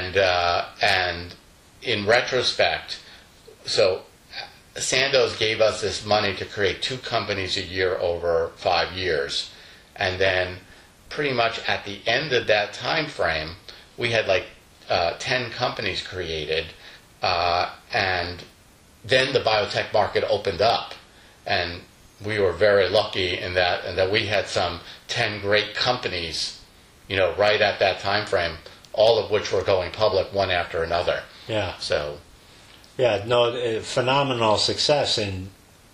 Speaker 2: And in retrospect, so Sandoz gave us this money to create 2 companies a year over 5 years, and then pretty much at the end of that time frame, we had 10 companies created, and then the biotech market opened up, and we were very lucky in that we had some 10 great companies, right at that time frame, all of which were going public one after another.
Speaker 1: Yeah.
Speaker 2: So,
Speaker 1: Yeah, no, phenomenal success in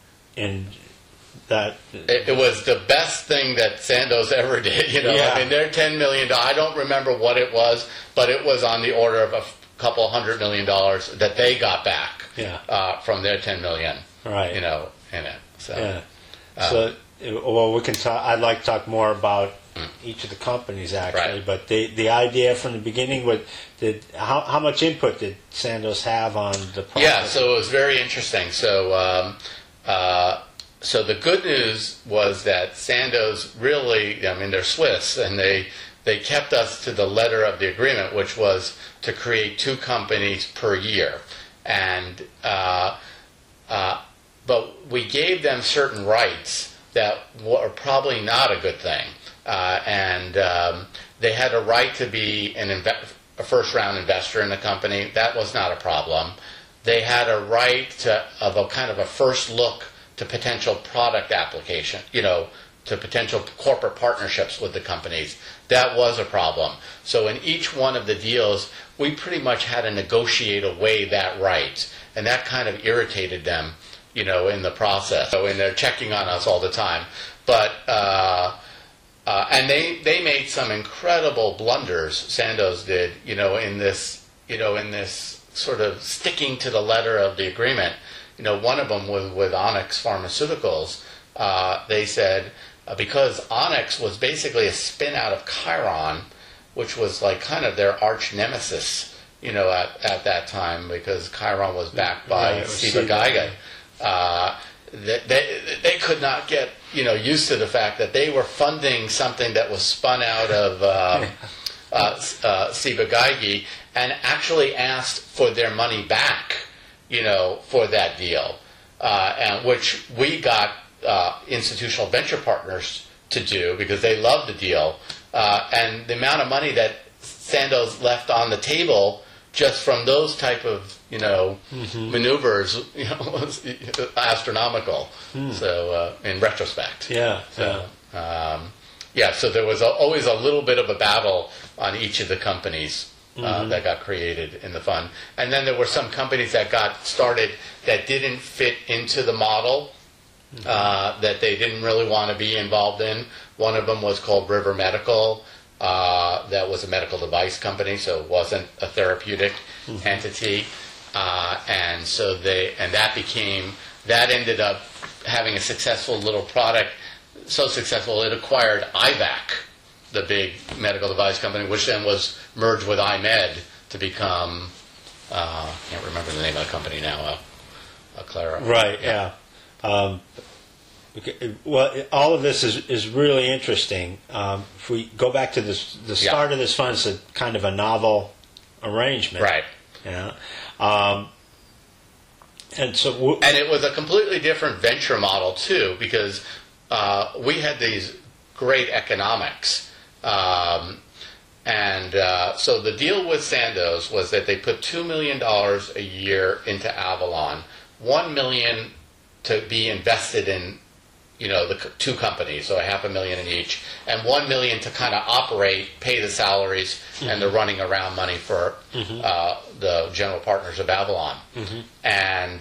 Speaker 1: that.
Speaker 2: it was the best thing that Sandoz ever did.
Speaker 1: Yeah.
Speaker 2: I mean, their $10 million. I don't remember what it was, but it was on the order of a couple $100 million that they got back.
Speaker 1: Yeah.
Speaker 2: From their $10 million.
Speaker 1: Right.
Speaker 2: In it. So.
Speaker 1: Yeah. We can talk. I'd like to talk more about each of the companies actually,
Speaker 2: Right.
Speaker 1: but the idea from the beginning how much input did Sandoz have on the project?
Speaker 2: Yeah, so it was very interesting. So, so the good news was that Sandoz really, they're Swiss, and they kept us to the letter of the agreement, which was to create 2 companies per year, and but we gave them certain rights that were probably not a good thing, and they had a right to be a first-round investor in the company. That was not a problem. They had a right of a kind of a first look to potential product application, to potential corporate partnerships with the companies. That was a problem. So in each one of the deals, we pretty much had to negotiate away that right, and that kind of irritated them, in the process. So and they're checking on us all the time, but and they made some incredible blunders. Sandoz did, in this sort of sticking to the letter of the agreement. One of them was with Onyx Pharmaceuticals. They said because Onyx was basically a spin out of Chiron, which was like kind of their arch nemesis, at that time, because Chiron was backed by
Speaker 1: Right,
Speaker 2: Steve Geiger. they could not get used to the fact that they were funding something that was spun out of Ciba Geigy, and actually asked for their money back, for that deal, and which we got institutional venture partners to do because they loved the deal, and the amount of money that Sandoz left on the table just from those type of maneuvers was astronomical. So in retrospect, so so there was always a little bit of a battle on each of the companies that got created in the fund, and then there were some companies that got started that didn't fit into the model. That they didn't really want to be involved in. One of them was called River Medical. That was a medical device company, so it wasn't a therapeutic entity. And so that ended up having a successful little product, so successful it acquired IVAC, the big medical device company, which then was merged with iMed to become, I can't remember the name of the company now, Clara.
Speaker 1: Right, yeah. Well, all of this is really interesting. If we go back to the start of this fund, it's a kind of a novel arrangement.
Speaker 2: Right.
Speaker 1: And so...
Speaker 2: and it was a completely different venture model, too, because we had these great economics. So the deal with Sandoz was that they put $2 million a year into Avalon, $1 million to be invested in, the two companies, so $500,000 in each, and $1 million to kind of operate, pay the salaries, and the running around money for the general partners of Avalon. And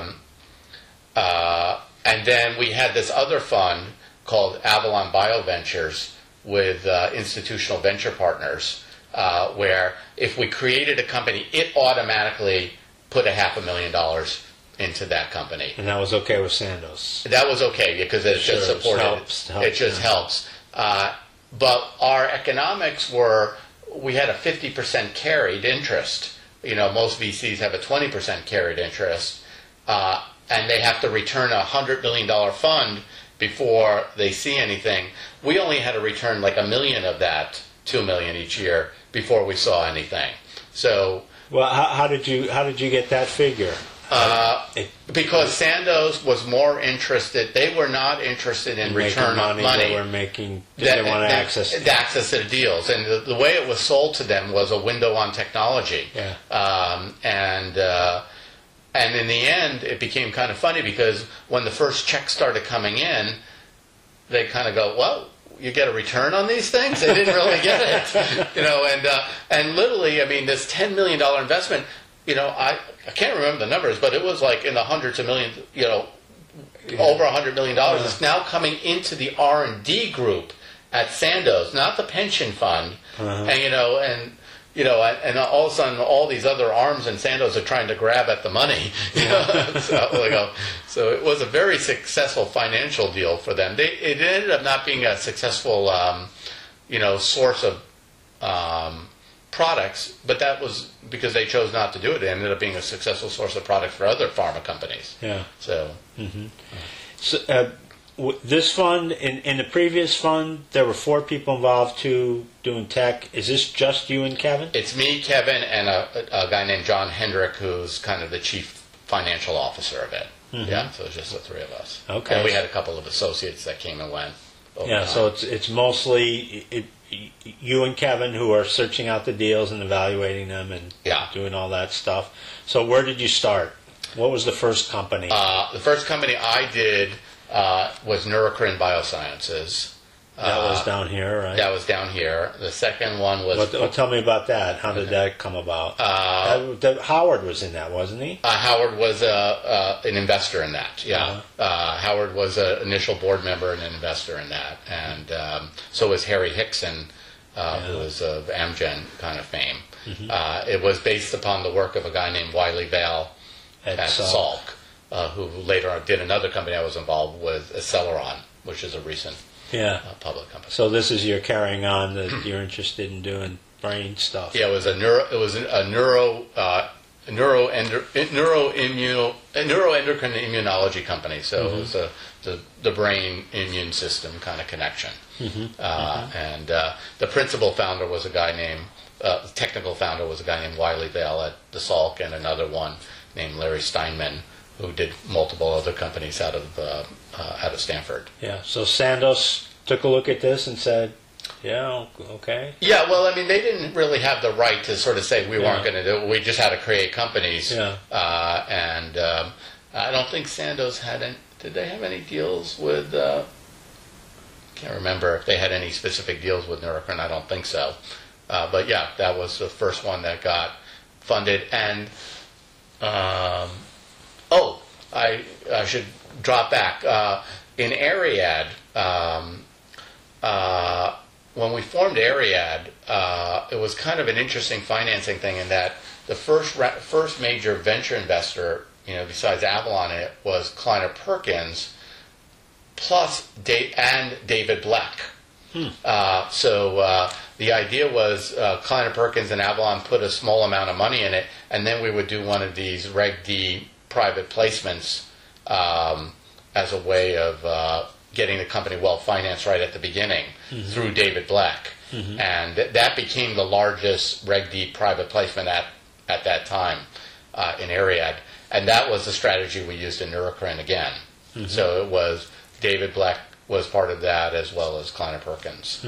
Speaker 2: then we had this other fund called Avalon BioVentures with institutional venture partners, where if we created a company, it automatically put $500,000 into that company.
Speaker 1: And that was okay with Sandoz?
Speaker 2: That was okay, because it just supported it. Just helps. But our economics were, we had a 50% carried interest. Most VCs have a 20% carried interest, and they have to return a $100 million fund before they see anything. We only had to return like $1 million of that, $2 million each year, before we saw anything. So,
Speaker 1: well, how did you get that figure?
Speaker 2: Because Sandoz was more interested. They were not interested in return on money.
Speaker 1: They were making. They wanted access
Speaker 2: to the deals, and the way it was sold to them was a window on technology.
Speaker 1: Yeah.
Speaker 2: And in the end, it became kind of funny because when the first checks started coming in, they kind of go, "Well, you get a return on these things?" They didn't really get it, And literally, I mean, this $10 million investment. I can't remember the numbers, but it was like in the hundreds of millions, over $100 million. It's now coming into the R&D group at Sandoz, not the pension fund. And all of a sudden, all these other arms in Sandoz are trying to grab at the money. So it was a very successful financial deal for them. It ended up not being a successful, source of products, but that was because they chose not to do it. It ended up being a successful source of products for other pharma companies.
Speaker 1: Yeah.
Speaker 2: So,
Speaker 1: this fund, in the previous fund, there were 4 people involved too, doing tech. Is this just you and Kevin?
Speaker 2: It's me, Kevin, and a guy named John Hendrick, who's kind of the chief financial officer of it. Yeah, so it's just the 3 of us.
Speaker 1: Okay.
Speaker 2: And we had a couple of associates that came and went.
Speaker 1: So it's mostly you and Kevin who are searching out the deals and evaluating them and doing all that stuff. So where did you start? What was the first company?
Speaker 2: The first company I did was Neurocrine Biosciences.
Speaker 1: That was down here, right?
Speaker 2: That was down here. The second one was...
Speaker 1: tell me about that. How did that come about? Howard was in that, wasn't he?
Speaker 2: Howard was an investor in that, yeah. Howard was an initial board member and an investor in that. And so was Harry Hickson, who was of Amgen kind of fame. It was based upon the work of a guy named Wiley Vale at Salk, who later did another company I was involved with, Acceleron, which is a recent... public company.
Speaker 1: So this is your carrying on that you're interested in doing brain stuff.
Speaker 2: Yeah, it was a neuro neuroendocrine immunology company. So it was the brain immune system kind of connection. And the principal founder was a guy named, the technical founder was a guy named Wiley Vale at the Salk, and another one named Larry Steinman, who did multiple other companies out of Stanford.
Speaker 1: Yeah. So Sandoz took a look at this and said, "Yeah, okay."
Speaker 2: Yeah, well, I mean, they didn't really have the right to sort of say we weren't going to do it. We just had to create companies.
Speaker 1: Yeah.
Speaker 2: And I don't think Sandoz had any. Did they have any deals with? Can't remember if they had any specific deals with Neurocrine. I don't think so. But yeah, that was the first one that got funded. And I should drop back. In Ariad, when we formed Ariad, it was kind of an interesting financing thing in that the first major venture investor, besides Avalon, it was Kleiner Perkins, plus David Black. So the idea was Kleiner Perkins and Avalon put a small amount of money in it, and then we would do one of these Reg D private placements as a way of getting the company well financed right at the beginning through David Black. And that became the largest Reg D private placement at that time in Ariad. And that was the strategy we used in Neurocrine again. So it was David Black was part of that, as well as Kleiner Perkins.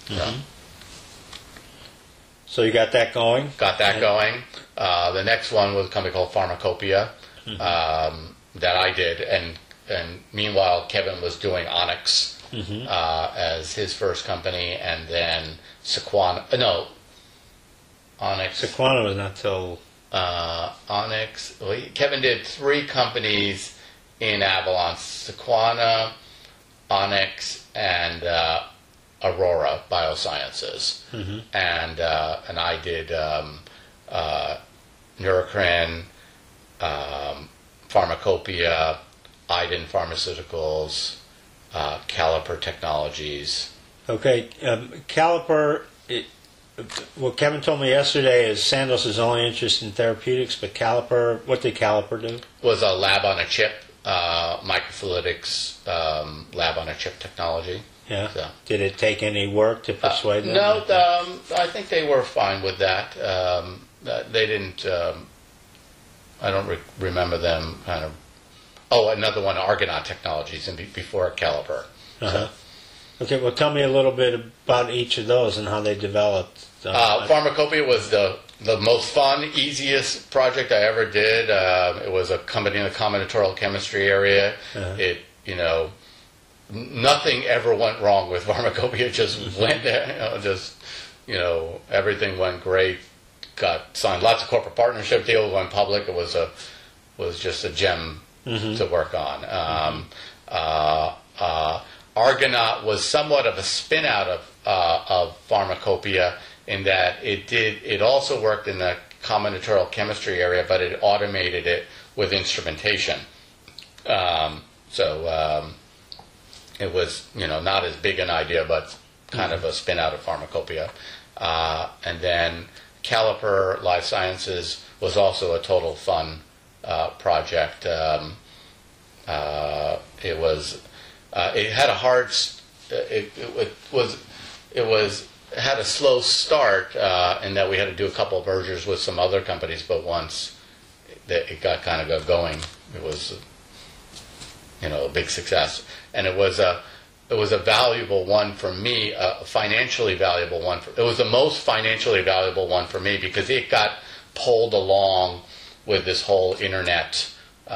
Speaker 1: So you got that going?
Speaker 2: Got that going. The next one was a company called Pharmacopoeia that I did, and meanwhile Kevin was doing Onyx as his first company, and then Onyx.
Speaker 1: Sequana was not till
Speaker 2: Onyx. Well, Kevin did 3 companies in Avalon: Sequana, Onyx, and Aurora Biosciences. And I did Neurocrine, Pharmacopoeia, Iden Pharmaceuticals, Caliper Technologies.
Speaker 1: Okay, Caliper. What Kevin told me yesterday is Sandoz is only interested in therapeutics, but Caliper. What did Caliper do?
Speaker 2: Was a lab on a chip, microfluidics lab on a chip technology.
Speaker 1: Yeah.
Speaker 2: So.
Speaker 1: Did it take any work to persuade them?
Speaker 2: No, I think they were fine with that. They didn't. I don't remember them kind of. Oh, another one, Argonaut Technologies, and before Caliper. So.
Speaker 1: Okay, well, tell me a little bit about each of those and how they developed.
Speaker 2: Pharmacopoeia was the most fun, easiest project I ever did. It was a company in the combinatorial chemistry area. It, nothing ever went wrong with Pharmacopoeia. It just went there, everything went great. Got signed lots of corporate partnership deals, went public. It was just a gem to work on. Argonaut was somewhat of a spin out of Pharmacopoeia in that it also worked in the combinatorial chemistry area, but it automated it with instrumentation. It was not as big an idea, but kind of a spin out of Pharmacopoeia. And then Caliper Life Sciences was also a total fun project. It had a hard. It had a slow start in that we had to do a couple of mergers with some other companies, but once it got going, it was a big success, and it was a valuable one for me, a financially valuable one. It was the most financially valuable one for me because it got pulled along with this whole internet,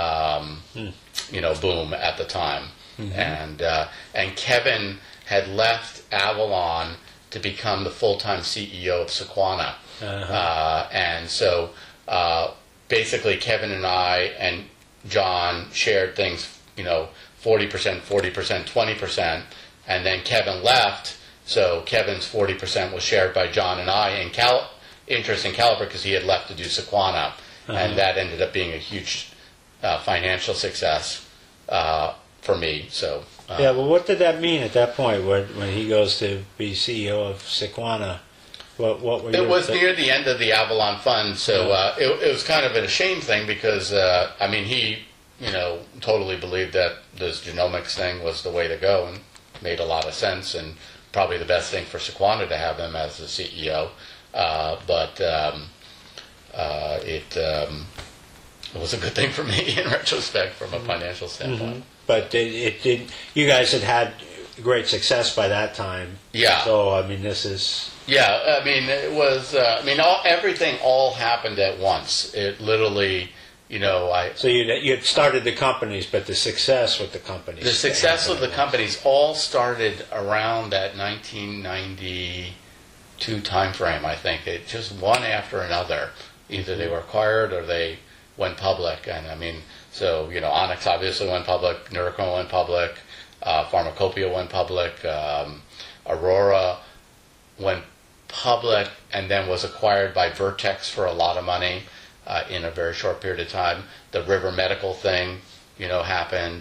Speaker 2: boom at the time. And Kevin had left Avalon to become the full-time CEO of Sequana. And so basically Kevin and I and John shared things, 40%, 40%, 20%, and then Kevin left, so Kevin's 40% was shared by John and I, and interest in Caliper because he had left to do Sequana, and that ended up being a huge financial success for me. So
Speaker 1: well, what did that mean at that point when he goes to be CEO of Sequana? What were
Speaker 2: It
Speaker 1: your
Speaker 2: was near the end of the Avalon Fund, so it was kind of a shame thing because he totally believed that this genomics thing was the way to go and made a lot of sense and probably the best thing for Sequana to have him as the CEO. But it was a good thing for me in retrospect from a financial standpoint.
Speaker 1: Mm-hmm. But it did. You guys had great success by that time.
Speaker 2: Yeah.
Speaker 1: So this is.
Speaker 2: Yeah, it was. Everything all happened at once. It literally,
Speaker 1: So you had started the companies, but the success with the companies.
Speaker 2: The success of the companies all started around that 1992 timeframe. I think it just one after another. Either they were acquired or they went public, and Onyx obviously went public, Neurochrome went public, Pharmacopoeia went public, Aurora went public, and then was acquired by Vertex for a lot of money in a very short period of time. The River Medical thing, happened.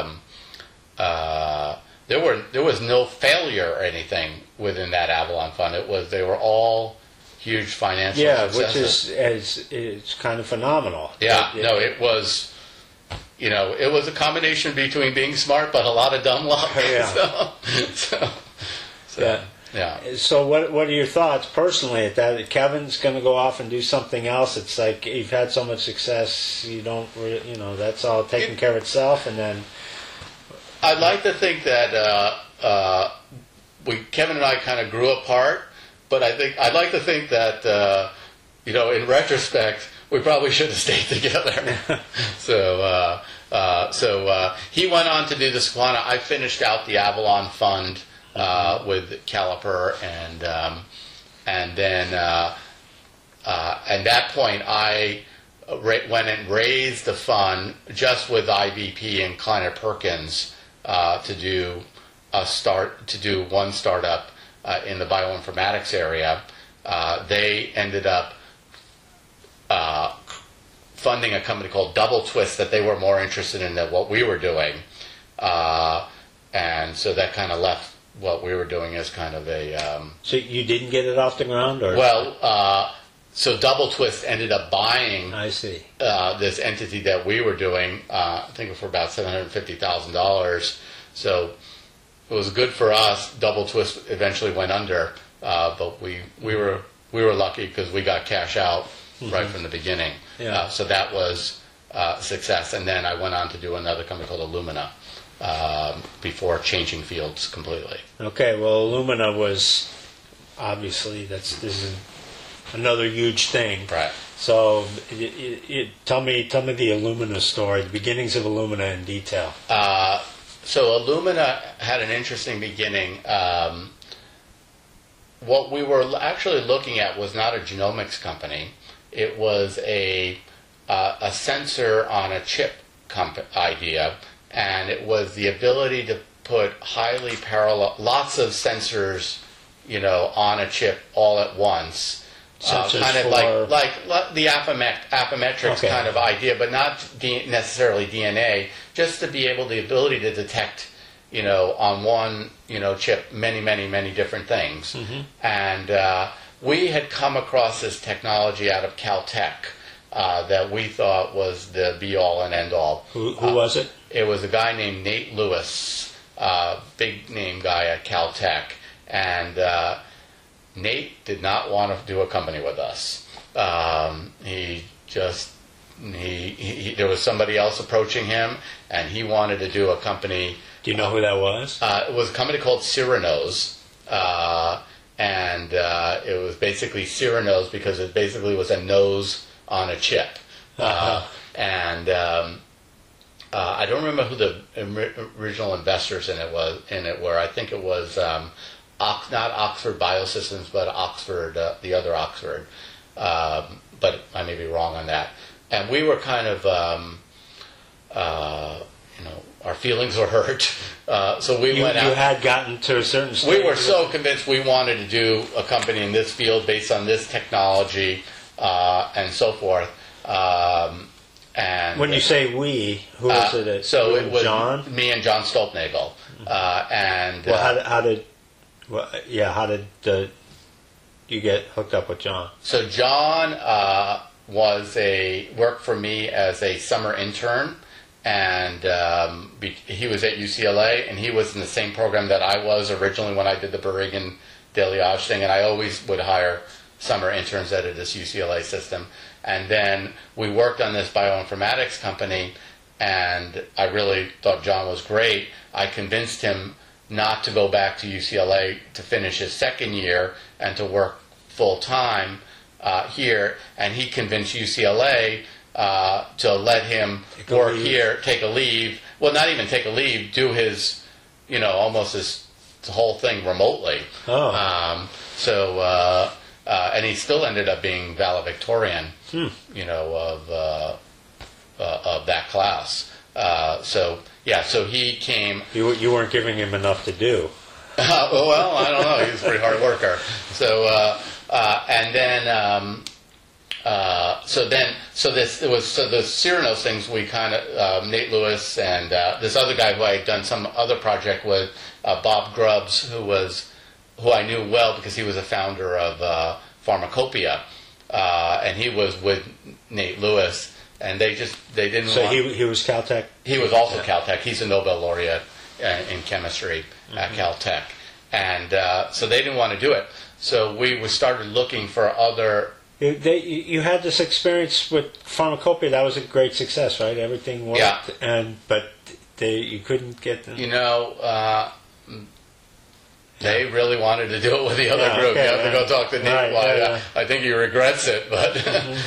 Speaker 2: There was no failure or anything within that Avalon Fund. They were all huge financial successes.
Speaker 1: Which it's kind of phenomenal.
Speaker 2: Yeah, it was. It was a combination between being smart but a lot of dumb luck.
Speaker 1: Yeah.
Speaker 2: Yeah.
Speaker 1: So what are your thoughts personally at that? Kevin's going to go off and do something else. It's like you've had so much success, you don't, that's all taken care of itself, and then.
Speaker 2: I'd like to think that Kevin and I kind of grew apart, but I'd like to think that in retrospect we probably should have stayed together. So he went on to do the Sequana. I finished out the Avalon Fund. With Caliper, and then at that point I went and raised the fund just with IVP and Kleiner Perkins to do one startup in the bioinformatics area. They ended up funding a company called Double Twist that they were more interested in than what we were doing, and so that kind of left what we were doing as kind of a...
Speaker 1: So you didn't get it off the ground? Or?
Speaker 2: Well, so Double Twist ended up buying
Speaker 1: I see.
Speaker 2: This entity that we were doing, I think for about $750,000. So it was good for us. Double Twist eventually went under, but we were lucky because we got cash out right from the beginning.
Speaker 1: Yeah.
Speaker 2: So that was a success. And then I went on to do another company called Illumina. Before changing fields completely.
Speaker 1: Okay, well, Illumina was obviously this is another huge thing.
Speaker 2: Right.
Speaker 1: So, tell me the Illumina story, the beginnings of Illumina in detail.
Speaker 2: So Illumina had an interesting beginning. What we were actually looking at was not a genomics company. It was a sensor on a chip idea. And it was the ability to put highly parallel, lots of sensors, on a chip all at once.
Speaker 1: Sensors
Speaker 2: kind of like the Affymetrix
Speaker 1: Okay.
Speaker 2: kind of idea, but not necessarily DNA. Just to be able the ability to detect, on one, chip, many, many, many different things. Mm-hmm. And we had come across this technology out of Caltech. That we thought was the be-all and end-all.
Speaker 1: Who was it?
Speaker 2: It was a guy named Nate Lewis, big name guy at Caltech, and Nate did not want to do a company with us. There was somebody else approaching him, and he wanted to do a company.
Speaker 1: Do you know who that was?
Speaker 2: It was a company called Cyranos, and it was basically Cyranos because it basically was a nose on a chip. I don't remember who the original investors in it were. I think it was not Oxford Biosystems, but Oxford, the other Oxford. But I may be wrong on that. And we were kind of, our feelings were hurt. So we went out.
Speaker 1: You had gotten to a certain stage.
Speaker 2: We were so convinced we wanted to do a company in this field based on this technology. And so forth. And
Speaker 1: when you say we, who was it?
Speaker 2: So it was
Speaker 1: John?
Speaker 2: Me and John Stolpnagel.
Speaker 1: How did you get hooked up with John?
Speaker 2: So John worked for me as a summer intern, and he was at UCLA, and he was in the same program that I was originally when I did the Berrigan Deliage thing, and I always would hire summer interns out of this UCLA system. And then we worked on this bioinformatics company, and I really thought John was great. I convinced him not to go back to UCLA to finish his second year and to work full-time here, and he convinced UCLA to let him work here, take a leave. Well, not even take a leave, do his, almost his whole thing remotely.
Speaker 1: Oh.
Speaker 2: And he still ended up being valedictorian, of that class. So he came.
Speaker 1: You weren't giving him enough to do.
Speaker 2: Well, I don't know. He was a pretty hard worker. So the Cyrano things, we kind of Nate Lewis and this other guy who I had done some other project with, Bob Grubbs, who I knew well because he was a founder of Pharmacopoeia, and he was with Nate Lewis, and they didn't.
Speaker 1: So he was Caltech.
Speaker 2: He was also Caltech. He's a Nobel laureate in chemistry at Caltech, and so they didn't want to do it. So we started looking for other.
Speaker 1: You had this experience with Pharmacopoeia. That was a great success, right? Everything worked,
Speaker 2: yeah.
Speaker 1: But you couldn't get them.
Speaker 2: They really wanted to do it with the other group.
Speaker 1: Okay,
Speaker 2: you have to go talk to Nate.
Speaker 1: Right,
Speaker 2: Why? I think he regrets it, but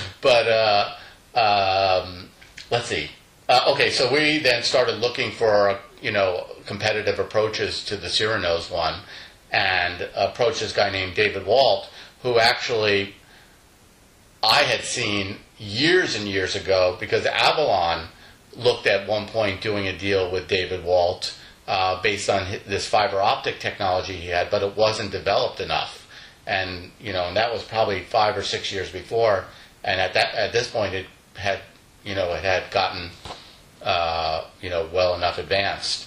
Speaker 2: let's see. Okay, so we then started looking for competitive approaches to the Cyranos one, and approached this guy named David Walt, who actually I had seen years and years ago, because Avalon looked at one point doing a deal with David Walt based on this fiber optic technology he had, but it wasn't developed enough. And and that was probably 5 or 6 years before. And at this point, it had gotten well enough advanced.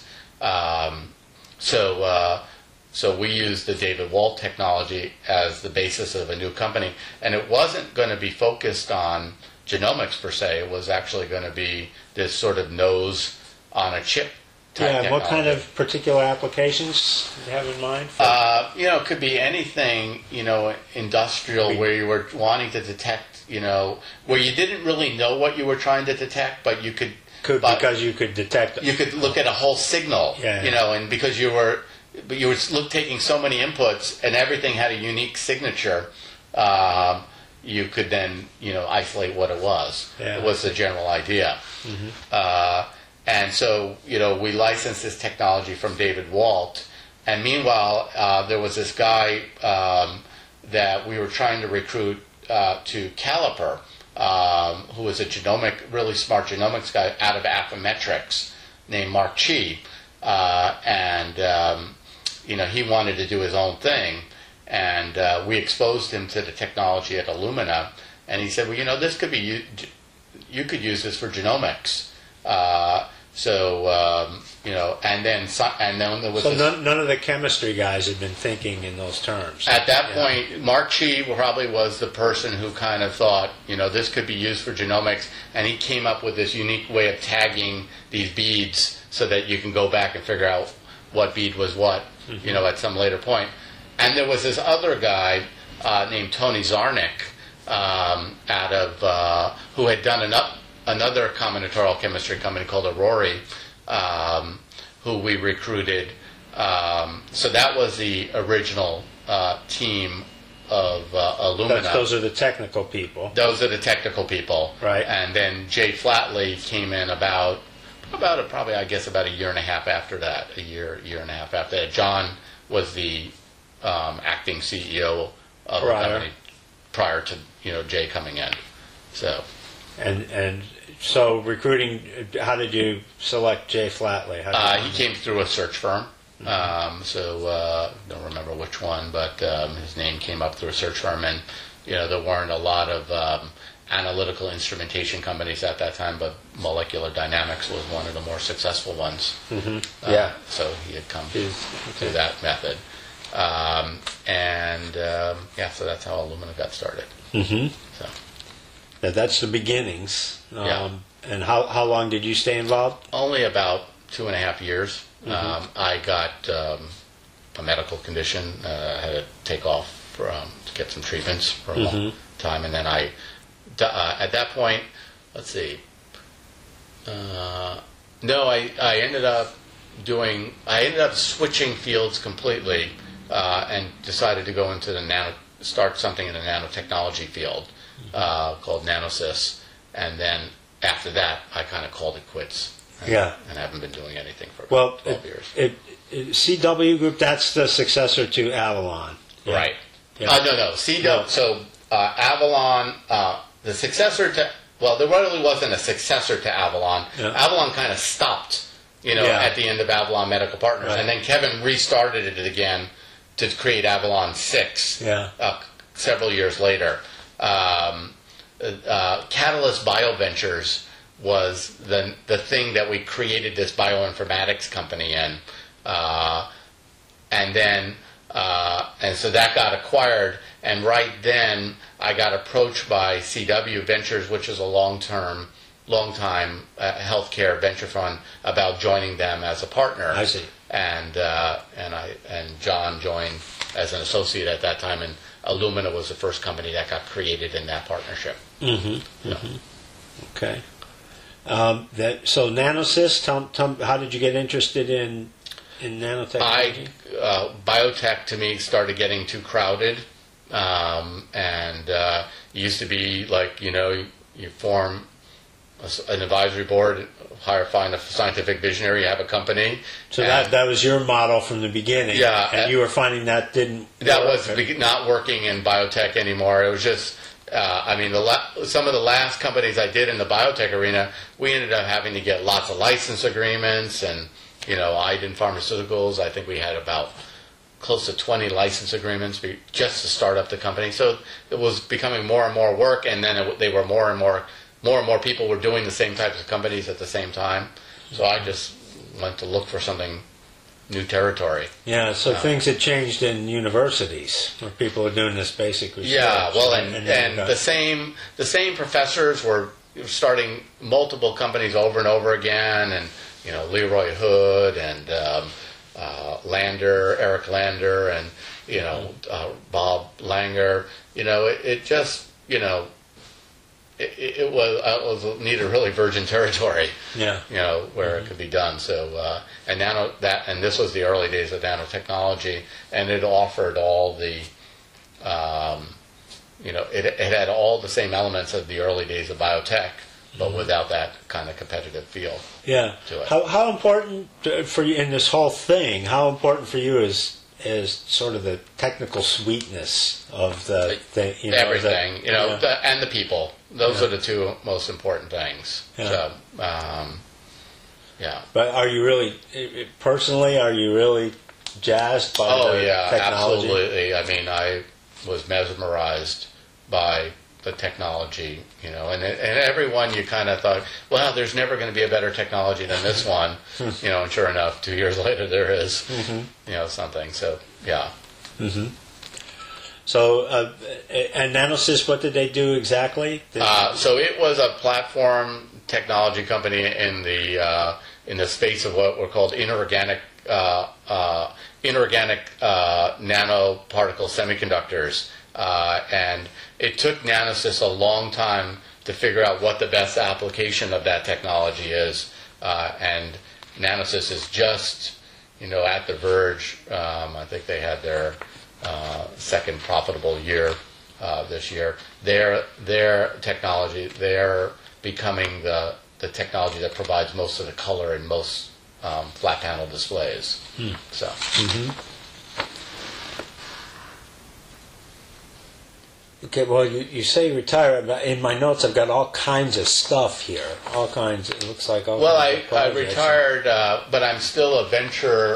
Speaker 2: So we used the David Walt technology as the basis of a new company, and it wasn't going to be focused on genomics per se. It was actually going to be this sort of nose on a chip type technology.
Speaker 1: What kind of particular applications do you have in mind?
Speaker 2: It could be anything, industrial, where you were wanting to detect, where you didn't really know what you were trying to detect, but you could.
Speaker 1: Because you could detect.
Speaker 2: You could look at a whole signal, and because you were taking so many inputs and everything had a unique signature, you could then isolate what it was.
Speaker 1: Yeah.
Speaker 2: It was the general idea. Mm-hmm. And so we licensed this technology from David Walt, and meanwhile there was this guy that we were trying to recruit to Caliper, who was a really smart genomics guy out of Affymetrix named Mark Chi, and he wanted to do his own thing, and we exposed him to the technology at Illumina, and he said, well, this could be you could use this for genomics. And then there was.
Speaker 1: So none of the chemistry guys had been thinking in those terms.
Speaker 2: At that point, Mark Chi probably was the person who kind of thought, this could be used for genomics, and he came up with this unique way of tagging these beads so that you can go back and figure out what bead was what, at some later point. And there was this other guy named Tony Zarnick who had done another combinatorial chemistry company called Aurori, who we recruited. So that was the original team of Illumina.
Speaker 1: Those are the technical people.
Speaker 2: Those are the technical people.
Speaker 1: Right.
Speaker 2: And then Jay Flatley came in about a year and a half after that. A year and a half after that. John was the acting CEO of the company prior to Jay coming in. So.
Speaker 1: And so recruiting, how did you select Jay Flatley?
Speaker 2: He came through a search firm. Don't remember which one, but his name came up through a search firm, and there weren't a lot of analytical instrumentation companies at that time, but Molecular Dynamics was one of the more successful ones.
Speaker 1: Mm-hmm.
Speaker 2: So he had come through that method. So that's how Illumina got started.
Speaker 1: Mm-hmm.
Speaker 2: So
Speaker 1: That's the beginnings.
Speaker 2: Yeah.
Speaker 1: And how long did you stay involved?
Speaker 2: only about 2.5 years. I got a medical condition. I had to take off to get some treatments for a long time, and then at that point, let's see. No, I ended up switching fields completely, and decided to go into start something in the nanotechnology field called Nanosys, and then after that, I kind of called it quits. And haven't been doing anything for about 12 years.
Speaker 1: CW Group, that's the successor to Avalon. Yeah.
Speaker 2: Right.
Speaker 1: Yeah.
Speaker 2: No. CW. No. So Avalon, the successor to. Well, there really wasn't a successor to Avalon.
Speaker 1: Yeah.
Speaker 2: Avalon kind of stopped, at the end of Avalon Medical Partners,
Speaker 1: Right.
Speaker 2: and then Kevin restarted it again to create Avalon 6.
Speaker 1: Yeah.
Speaker 2: Several years later. Catalyst BioVentures was the thing that we created this bioinformatics company in, and so that got acquired. And right then, I got approached by CW Ventures, which is a long-time healthcare venture fund, about joining them as a partner.
Speaker 1: I see.
Speaker 2: And John joined as an associate at that time, and Illumina was the first company that got created in that partnership.
Speaker 1: Mm-hmm. Mm-hmm. Okay. So Nanosys, tell how did you get interested in nanotechnology?
Speaker 2: Biotech to me started getting too crowded, and it used to be like you form an advisory board, find a scientific visionary, you have a company.
Speaker 1: So that was your model from the beginning.
Speaker 2: Yeah,
Speaker 1: and you were finding that didn't.
Speaker 2: That was not working in biotech anymore. It was just. Some of the last companies I did in the biotech arena, we ended up having to get lots of license agreements, and Iden Pharmaceuticals, I think we had about close to 20 license agreements just to start up the company. So it was becoming more and more work, and then they were more and more people were doing the same types of companies at the same time. So I just went to look for something. New territory.
Speaker 1: Yeah, so things had changed in universities where people are doing this basic research.
Speaker 2: Yeah, well, and the same professors were starting multiple companies over and over again, and Leroy Hood and Eric Lander, and Bob Langer. It just it was needed really virgin territory.
Speaker 1: Yeah.
Speaker 2: Where it could be done. So and this was the early days of nanotechnology, and it offered all the it had all the same elements of the early days of biotech, but without that kind of competitive feel.
Speaker 1: Yeah.
Speaker 2: To it.
Speaker 1: How important for you in this whole thing? How important for you is sort of the technical sweetness of the thing?
Speaker 2: Everything, and the people. Those are the two most important things.
Speaker 1: Yeah.
Speaker 2: So,
Speaker 1: But are you really, personally, jazzed by the technology?
Speaker 2: Absolutely. I mean, I was mesmerized by the technology, and everyone you kind of thought, well, there's never going to be a better technology than this one, and sure enough, 2 years later there is, something. So, yeah.
Speaker 1: Mm-hmm. So, and Nanosys, what did they do exactly?
Speaker 2: So it was a platform technology company in the space of what were called inorganic nanoparticle semiconductors, and it took Nanosys a long time to figure out what the best application of that technology is, and Nanosys is just at the verge. I think they had their second profitable year this year. Their technology, they're becoming the technology that provides most of the color in most flat panel displays. So.
Speaker 1: Mm-hmm. Okay, well, you say retire. In my notes, I've got all kinds of stuff here. All kinds. It looks like all.
Speaker 2: Well,
Speaker 1: kinds of
Speaker 2: I
Speaker 1: projects.
Speaker 2: retired, but I'm still a venture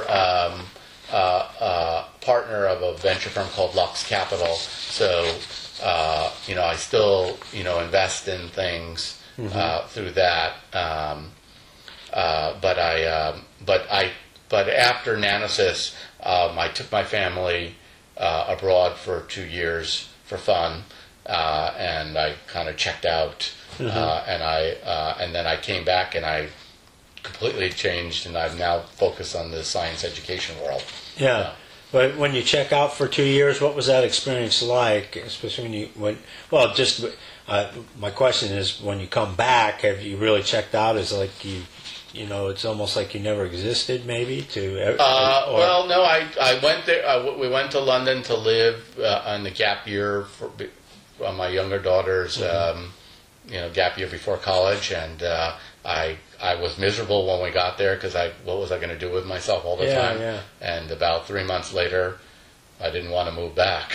Speaker 2: partner of a venture firm called Lux Capital. So, I still, invest in things through that. But I But after Nanosys, I took my family abroad for 2 years for fun, and I kind of checked out, and then I came back and I completely changed, and I'm now focused on the science education world.
Speaker 1: Yeah. But when you check out for 2 years, what was that experience like? Especially my question is, when you come back, have you really checked out? Is like it's almost like you never existed, maybe?
Speaker 2: Well, no, I went there. We went to London to live on the gap year for my younger daughter's gap year before college, and I was miserable when we got there because what was I going to do with myself all the time?
Speaker 1: Yeah.
Speaker 2: And about 3 months later, I didn't want to move back.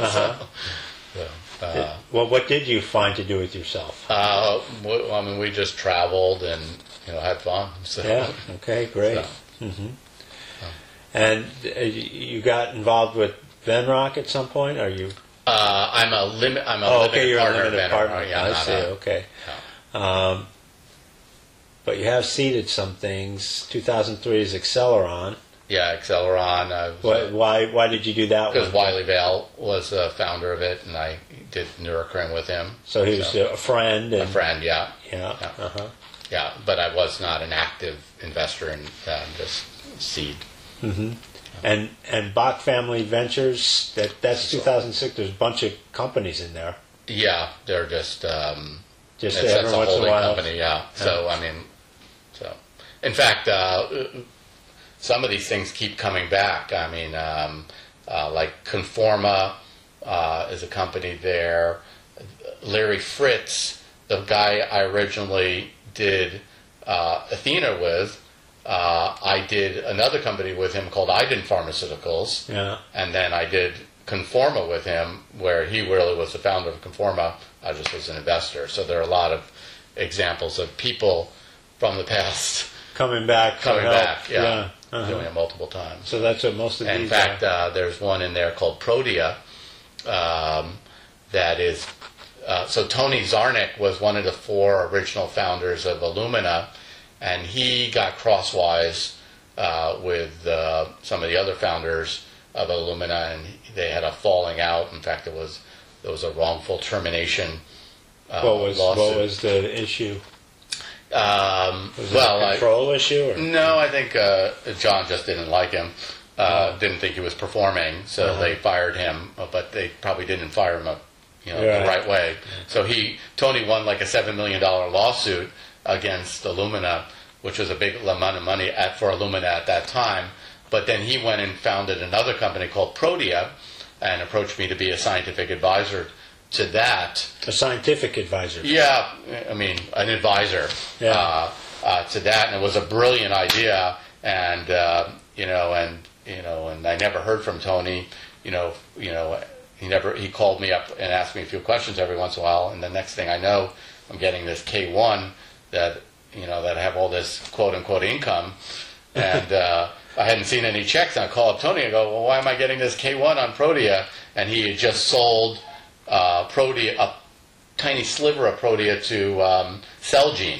Speaker 1: What did you find to do with yourself?
Speaker 2: We just traveled and had fun. So.
Speaker 1: Yeah. Okay. Great.
Speaker 2: So.
Speaker 1: And you got involved with Venrock at some point? Are you?
Speaker 2: I'm a limited partner.
Speaker 1: Limited partner.
Speaker 2: Yeah,
Speaker 1: I see. Okay.
Speaker 2: No.
Speaker 1: But you have seeded some things. 2003 is Acceleron.
Speaker 2: Yeah, Acceleron.
Speaker 1: Why did you do that?
Speaker 2: Because Wiley Vale was the founder of it, and I did Neurocrine with him.
Speaker 1: So he was a friend.
Speaker 2: A friend, yeah.
Speaker 1: Yeah.
Speaker 2: Yeah, but I was not an active investor in just seed.
Speaker 1: Mm-hmm. And Bach Family Ventures, that's 2006. There's a bunch of companies in there.
Speaker 2: Yeah, they're just
Speaker 1: every
Speaker 2: that's a
Speaker 1: once in a
Speaker 2: holding
Speaker 1: while.
Speaker 2: company. Yeah. So in fact, some of these things keep coming back. I mean, like Conforma is a company there. Larry Fritz, the guy I originally did Athena with. I did another company with him called Iden Pharmaceuticals, and then I did Conforma with him, where he really was the founder of Conforma. I just was an investor. So there are a lot of examples of people from the past
Speaker 1: coming back,
Speaker 2: doing it multiple times.
Speaker 1: So that's what most of these.
Speaker 2: In fact, there's one in there called Protea. That is. So Tony Zarnick was one of the 4 original founders of Illumina. And he got crosswise with some of the other founders of Illumina, and they had a falling out. In fact, there was a wrongful termination
Speaker 1: lawsuit. What was the issue? Was it a control issue? Or?
Speaker 2: No, I think John just didn't like him. Didn't think he was performing, so they fired him. But they probably didn't fire him the right way. So Tony won like a $7 million lawsuit against Illumina, which was a big amount of money for Illumina at that time. But then he went and founded another company called Protea and approached me to be a scientific advisor to that.
Speaker 1: A scientific advisor?
Speaker 2: Yeah, I mean, an advisor to that. And it was a brilliant idea. And, and I never heard from Tony. He called me up and asked me a few questions every once in a while. And the next thing I know, I'm getting this K1 that I have all this quote unquote income, and I hadn't seen any checks. And I call up Tony and go, well, why am I getting this K1 on Protea? And he had just sold Protea, a tiny sliver of Protea to Celgene,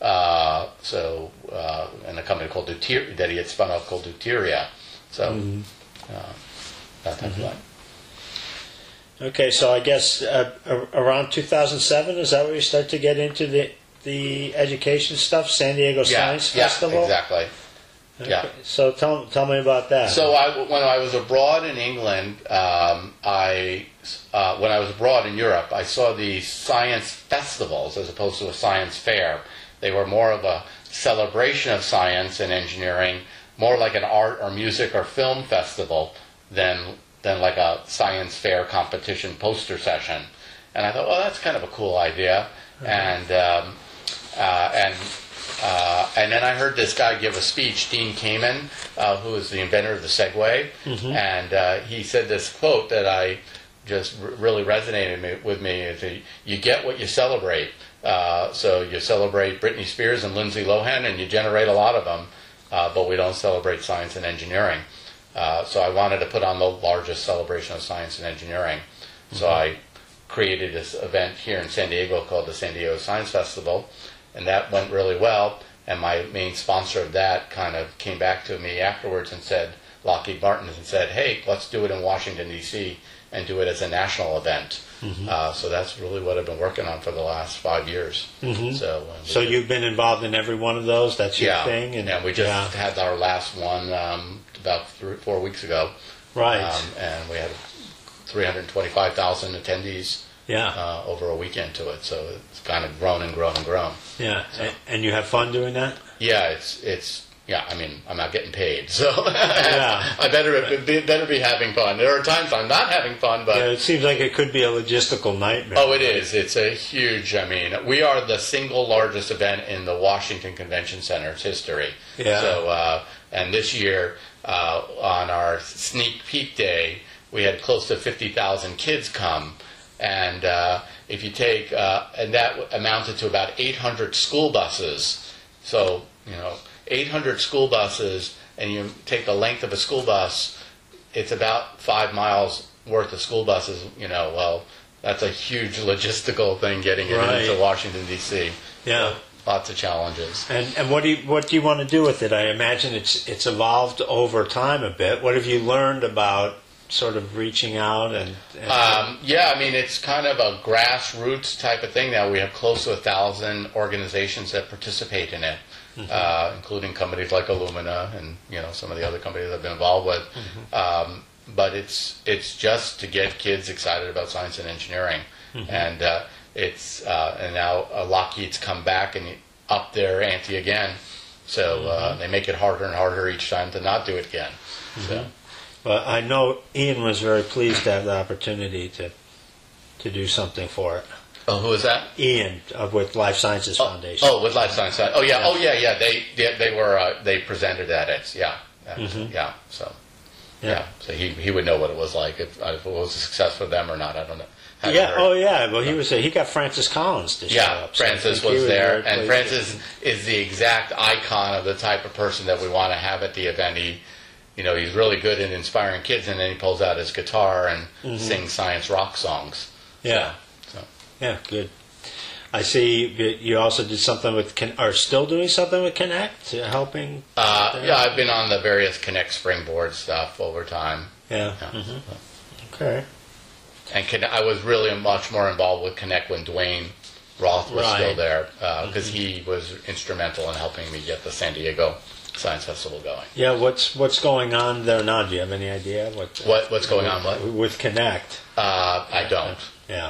Speaker 2: and a company called that he had spun off called Deuteria. So that type of thing.
Speaker 1: Okay, so I guess around 2007, is that where you start to get into the education stuff? San Diego Science Festival?
Speaker 2: Yeah, exactly.
Speaker 1: Okay.
Speaker 2: Yeah.
Speaker 1: So tell me about that.
Speaker 2: So when I was abroad in England, when I was abroad in Europe, I saw these science festivals as opposed to a science fair. They were more of a celebration of science and engineering, more like an art or music or film festival than like a science fair competition poster session. And I thought, well, that's kind of a cool idea. And then I heard this guy give a speech, Dean Kamen, who is the inventor of the Segway, and he said this quote that I just really resonated with me: is you get what you celebrate. So you celebrate Britney Spears and Lindsay Lohan, and you generate a lot of them, but we don't celebrate science and engineering. So I wanted to put on the largest celebration of science and engineering. So I created this event here in San Diego called the San Diego Science Festival, and that went really well. and my main sponsor of that kind of came back to me afterwards and said, Lockheed Martin, and said, hey, let's do it in Washington, D.C., and do it as a national event. So that's really what I've been working on for the last 5 years.
Speaker 1: So you've been involved in every one of those? That's your thing?
Speaker 2: And we just had our last one about 4 weeks ago.
Speaker 1: Right.
Speaker 2: And we had 325,000 attendees
Speaker 1: Yeah.
Speaker 2: over a weekend to it. So it's kind of grown and grown and grown.
Speaker 1: Yeah. And you have fun doing that?
Speaker 2: Yeah, it's yeah. I mean, I'm not getting paid, so
Speaker 1: Yeah.
Speaker 2: I better be having fun. There are times I'm not having fun, but
Speaker 1: Yeah, it seems like it could be a logistical nightmare.
Speaker 2: oh, it is. It's a huge. I mean, we are the single largest event in the Washington Convention Center's history.
Speaker 1: Yeah.
Speaker 2: So, and this year on our sneak peek day, we had close to 50,000 kids come, and if you take and that amounted to about 800 school buses. So 800 school buses, and you take the length of a school bus, it's about 5 miles worth of school buses. Well, that's a huge logistical thing getting it
Speaker 1: Right.
Speaker 2: into Washington, D.C.
Speaker 1: Yeah.
Speaker 2: Lots of challenges.
Speaker 1: And what do you want to do with it? I imagine it's evolved over time a bit. What have you learned about sort of reaching out and
Speaker 2: Yeah, I mean, it's kind of a grassroots type of thing now. We have close to 1,000 organizations that participate in it, including companies like Illumina and some of the other companies I've been involved with. But it's just to get kids excited about science and engineering, and and now Lockheed's come back and up their ante again, so they make it harder and harder each time to not do it again. So.
Speaker 1: Well, I know Ian was very pleased to have the opportunity to do something for it.
Speaker 2: Oh, who is that?
Speaker 1: Ian with Life Sciences Foundation.
Speaker 2: Oh, with Life Science. Oh, yeah. They were they presented at it. Yeah. Yeah. So. Yeah. So he would know what it was like if it was a success for them or not. I don't know.
Speaker 1: Yeah. Oh, yeah. Well, he got Francis Collins to show up. So
Speaker 2: Francis was there, and Francis is the exact icon of the type of person that we want to have at the event. He's really good at inspiring kids, and then he pulls out his guitar and sings science rock songs.
Speaker 1: Yeah.
Speaker 2: So.
Speaker 1: Yeah, good. I see you also did something with, are still doing something with Connect, helping?
Speaker 2: Yeah, I've been on the various Connect Springboard stuff over time.
Speaker 1: Yeah. Okay.
Speaker 2: And I was really much more involved with Connect when Dwayne Roth was still there, because he was instrumental in helping me get the San Diego Science Festival going.
Speaker 1: Yeah, what's going on there now? Do you have any idea
Speaker 2: what's going on
Speaker 1: with Connect?
Speaker 2: I don't.
Speaker 1: Yeah.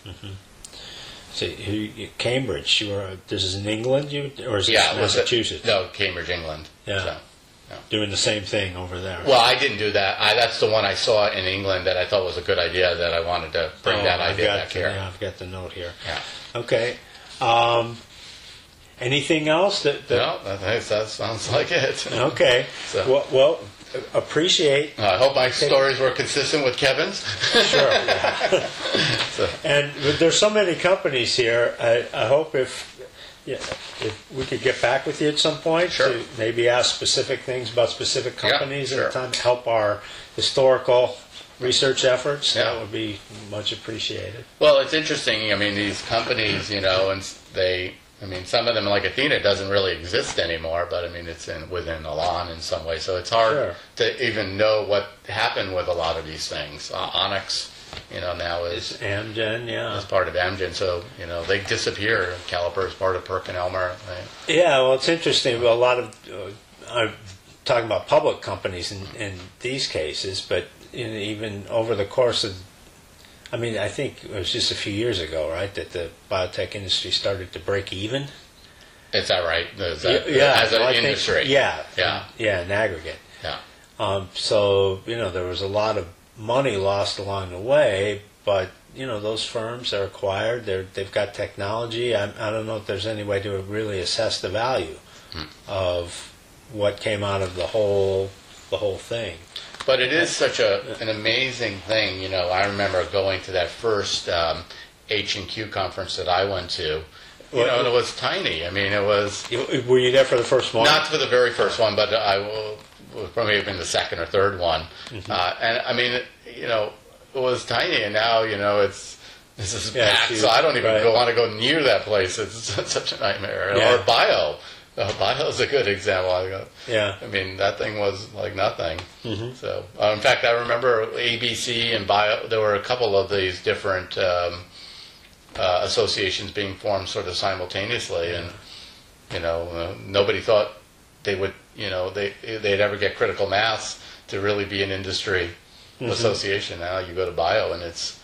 Speaker 1: So Cambridge. This is in England, or is it Massachusetts?
Speaker 2: No, Cambridge, England.
Speaker 1: Yeah.
Speaker 2: So,
Speaker 1: doing the same thing over there.
Speaker 2: Well, I didn't do that. That's the one I saw in England that I thought was a good idea. That I wanted to bring that idea back here.
Speaker 1: Yeah, I've got the note here.
Speaker 2: Yeah.
Speaker 1: Okay. Anything else
Speaker 2: No, that sounds like it.
Speaker 1: Okay.
Speaker 2: So.
Speaker 1: Well, appreciate.
Speaker 2: I hope my stories were consistent with Kevin's.
Speaker 1: Sure. So. And there's so many companies here. I hope if we could get back with you at some point to maybe ask specific things about specific companies at a time to help our historical research efforts. That would be much appreciated.
Speaker 2: Well, it's interesting. I mean, these companies, and some of them, like Athena, doesn't really exist anymore, but I mean, it's within Elan in some way, so it's hard to even know what happened with a lot of these things. Onyx, now is
Speaker 1: Amgen,
Speaker 2: is part of Amgen, so they disappear. Caliper is part of PerkinElmer. Right?
Speaker 1: Yeah, well, it's interesting. A lot of I'm talking about public companies in these cases, but even over the course of, I think it was just a few years ago, right, that the biotech industry started to break even.
Speaker 2: Is that right? As an industry?
Speaker 1: Yeah, in aggregate.
Speaker 2: Yeah.
Speaker 1: So there was a lot of money lost along the way, but those firms are acquired. They've got technology. I don't know if there's any way to really assess the value of what came out of the whole thing.
Speaker 2: But it is such an amazing thing. I remember going to that first H&Q conference that I went to. And it was tiny. I mean, it was.
Speaker 1: Were you there for the first one?
Speaker 2: Not for the very first one, but I was probably been the second or third one. And I mean, it was tiny, and now this is packed. So I don't even want to go near that place. It's such a nightmare. Or Bio. Bio's a good example.
Speaker 1: Yeah.
Speaker 2: I mean, that thing was like nothing.
Speaker 1: Mm-hmm.
Speaker 2: So, in fact, I remember ABC and Bio. There were a couple of these different associations being formed sort of simultaneously, and nobody thought they would, they'd ever get critical mass to really be an industry association. Now you go to Bio, and it's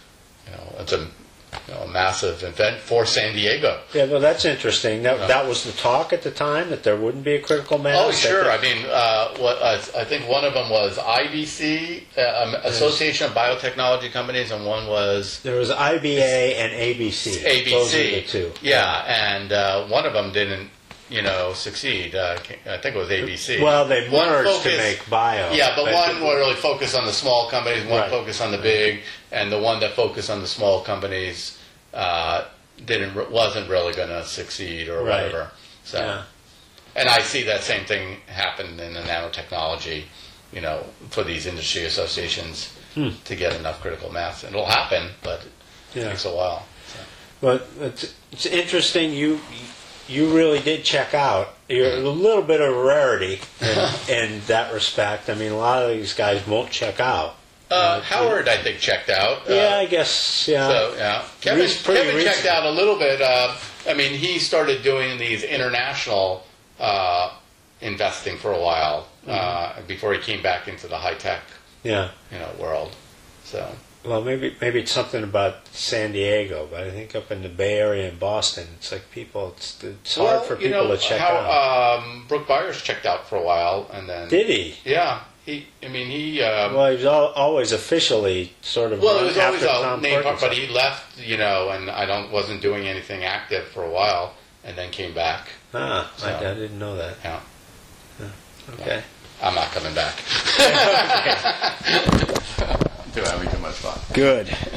Speaker 2: a massive event for San Diego.
Speaker 1: Yeah, well, that's interesting. That was the talk at the time, that there wouldn't be a critical mass?
Speaker 2: Oh, sure. I mean, I think one of them was IBC, Association of Biotechnology Companies, and one was...
Speaker 1: There was IBA and ABC.
Speaker 2: ABC.
Speaker 1: Those are the two.
Speaker 2: Yeah, and one of them didn't, succeed. I think it was ABC.
Speaker 1: Well, they merged to make Bio.
Speaker 2: Yeah, but one really focused on the small companies, one
Speaker 1: Right.
Speaker 2: focused on the big, and the one that focused on the small companies wasn't really going to succeed or
Speaker 1: Right.
Speaker 2: whatever. So,
Speaker 1: Yeah.
Speaker 2: and I see that same thing happen in the nanotechnology, for these industry associations to get enough critical mass. And it'll happen, but it
Speaker 1: Yeah.
Speaker 2: takes a while. So.
Speaker 1: But it's interesting. You really did check out. You're a little bit of a rarity in that respect. I mean, a lot of these guys won't check out.
Speaker 2: Howard, I think, checked out.
Speaker 1: Yeah, I guess. Yeah.
Speaker 2: So, yeah. Kevin checked out a little bit. He started doing these international investing for a while before he came back into the high tech,
Speaker 1: Yeah.
Speaker 2: world. So,
Speaker 1: Well, maybe it's something about San Diego, but I think up in the Bay Area and Boston, it's like it's hard for people to check out.
Speaker 2: Brooke Byers checked out for a while, and then
Speaker 1: Did he?
Speaker 2: Yeah, he.
Speaker 1: Well, he was always officially sort of.
Speaker 2: Well, it was always
Speaker 1: after
Speaker 2: a
Speaker 1: Tom
Speaker 2: name,
Speaker 1: Perkins.
Speaker 2: but he left, and wasn't doing anything active for a while, and then came back.
Speaker 1: I
Speaker 2: So.
Speaker 1: didn't know that.
Speaker 2: Yeah,
Speaker 1: Okay.
Speaker 2: I'm not coming back. Too having too much fun.
Speaker 1: Good.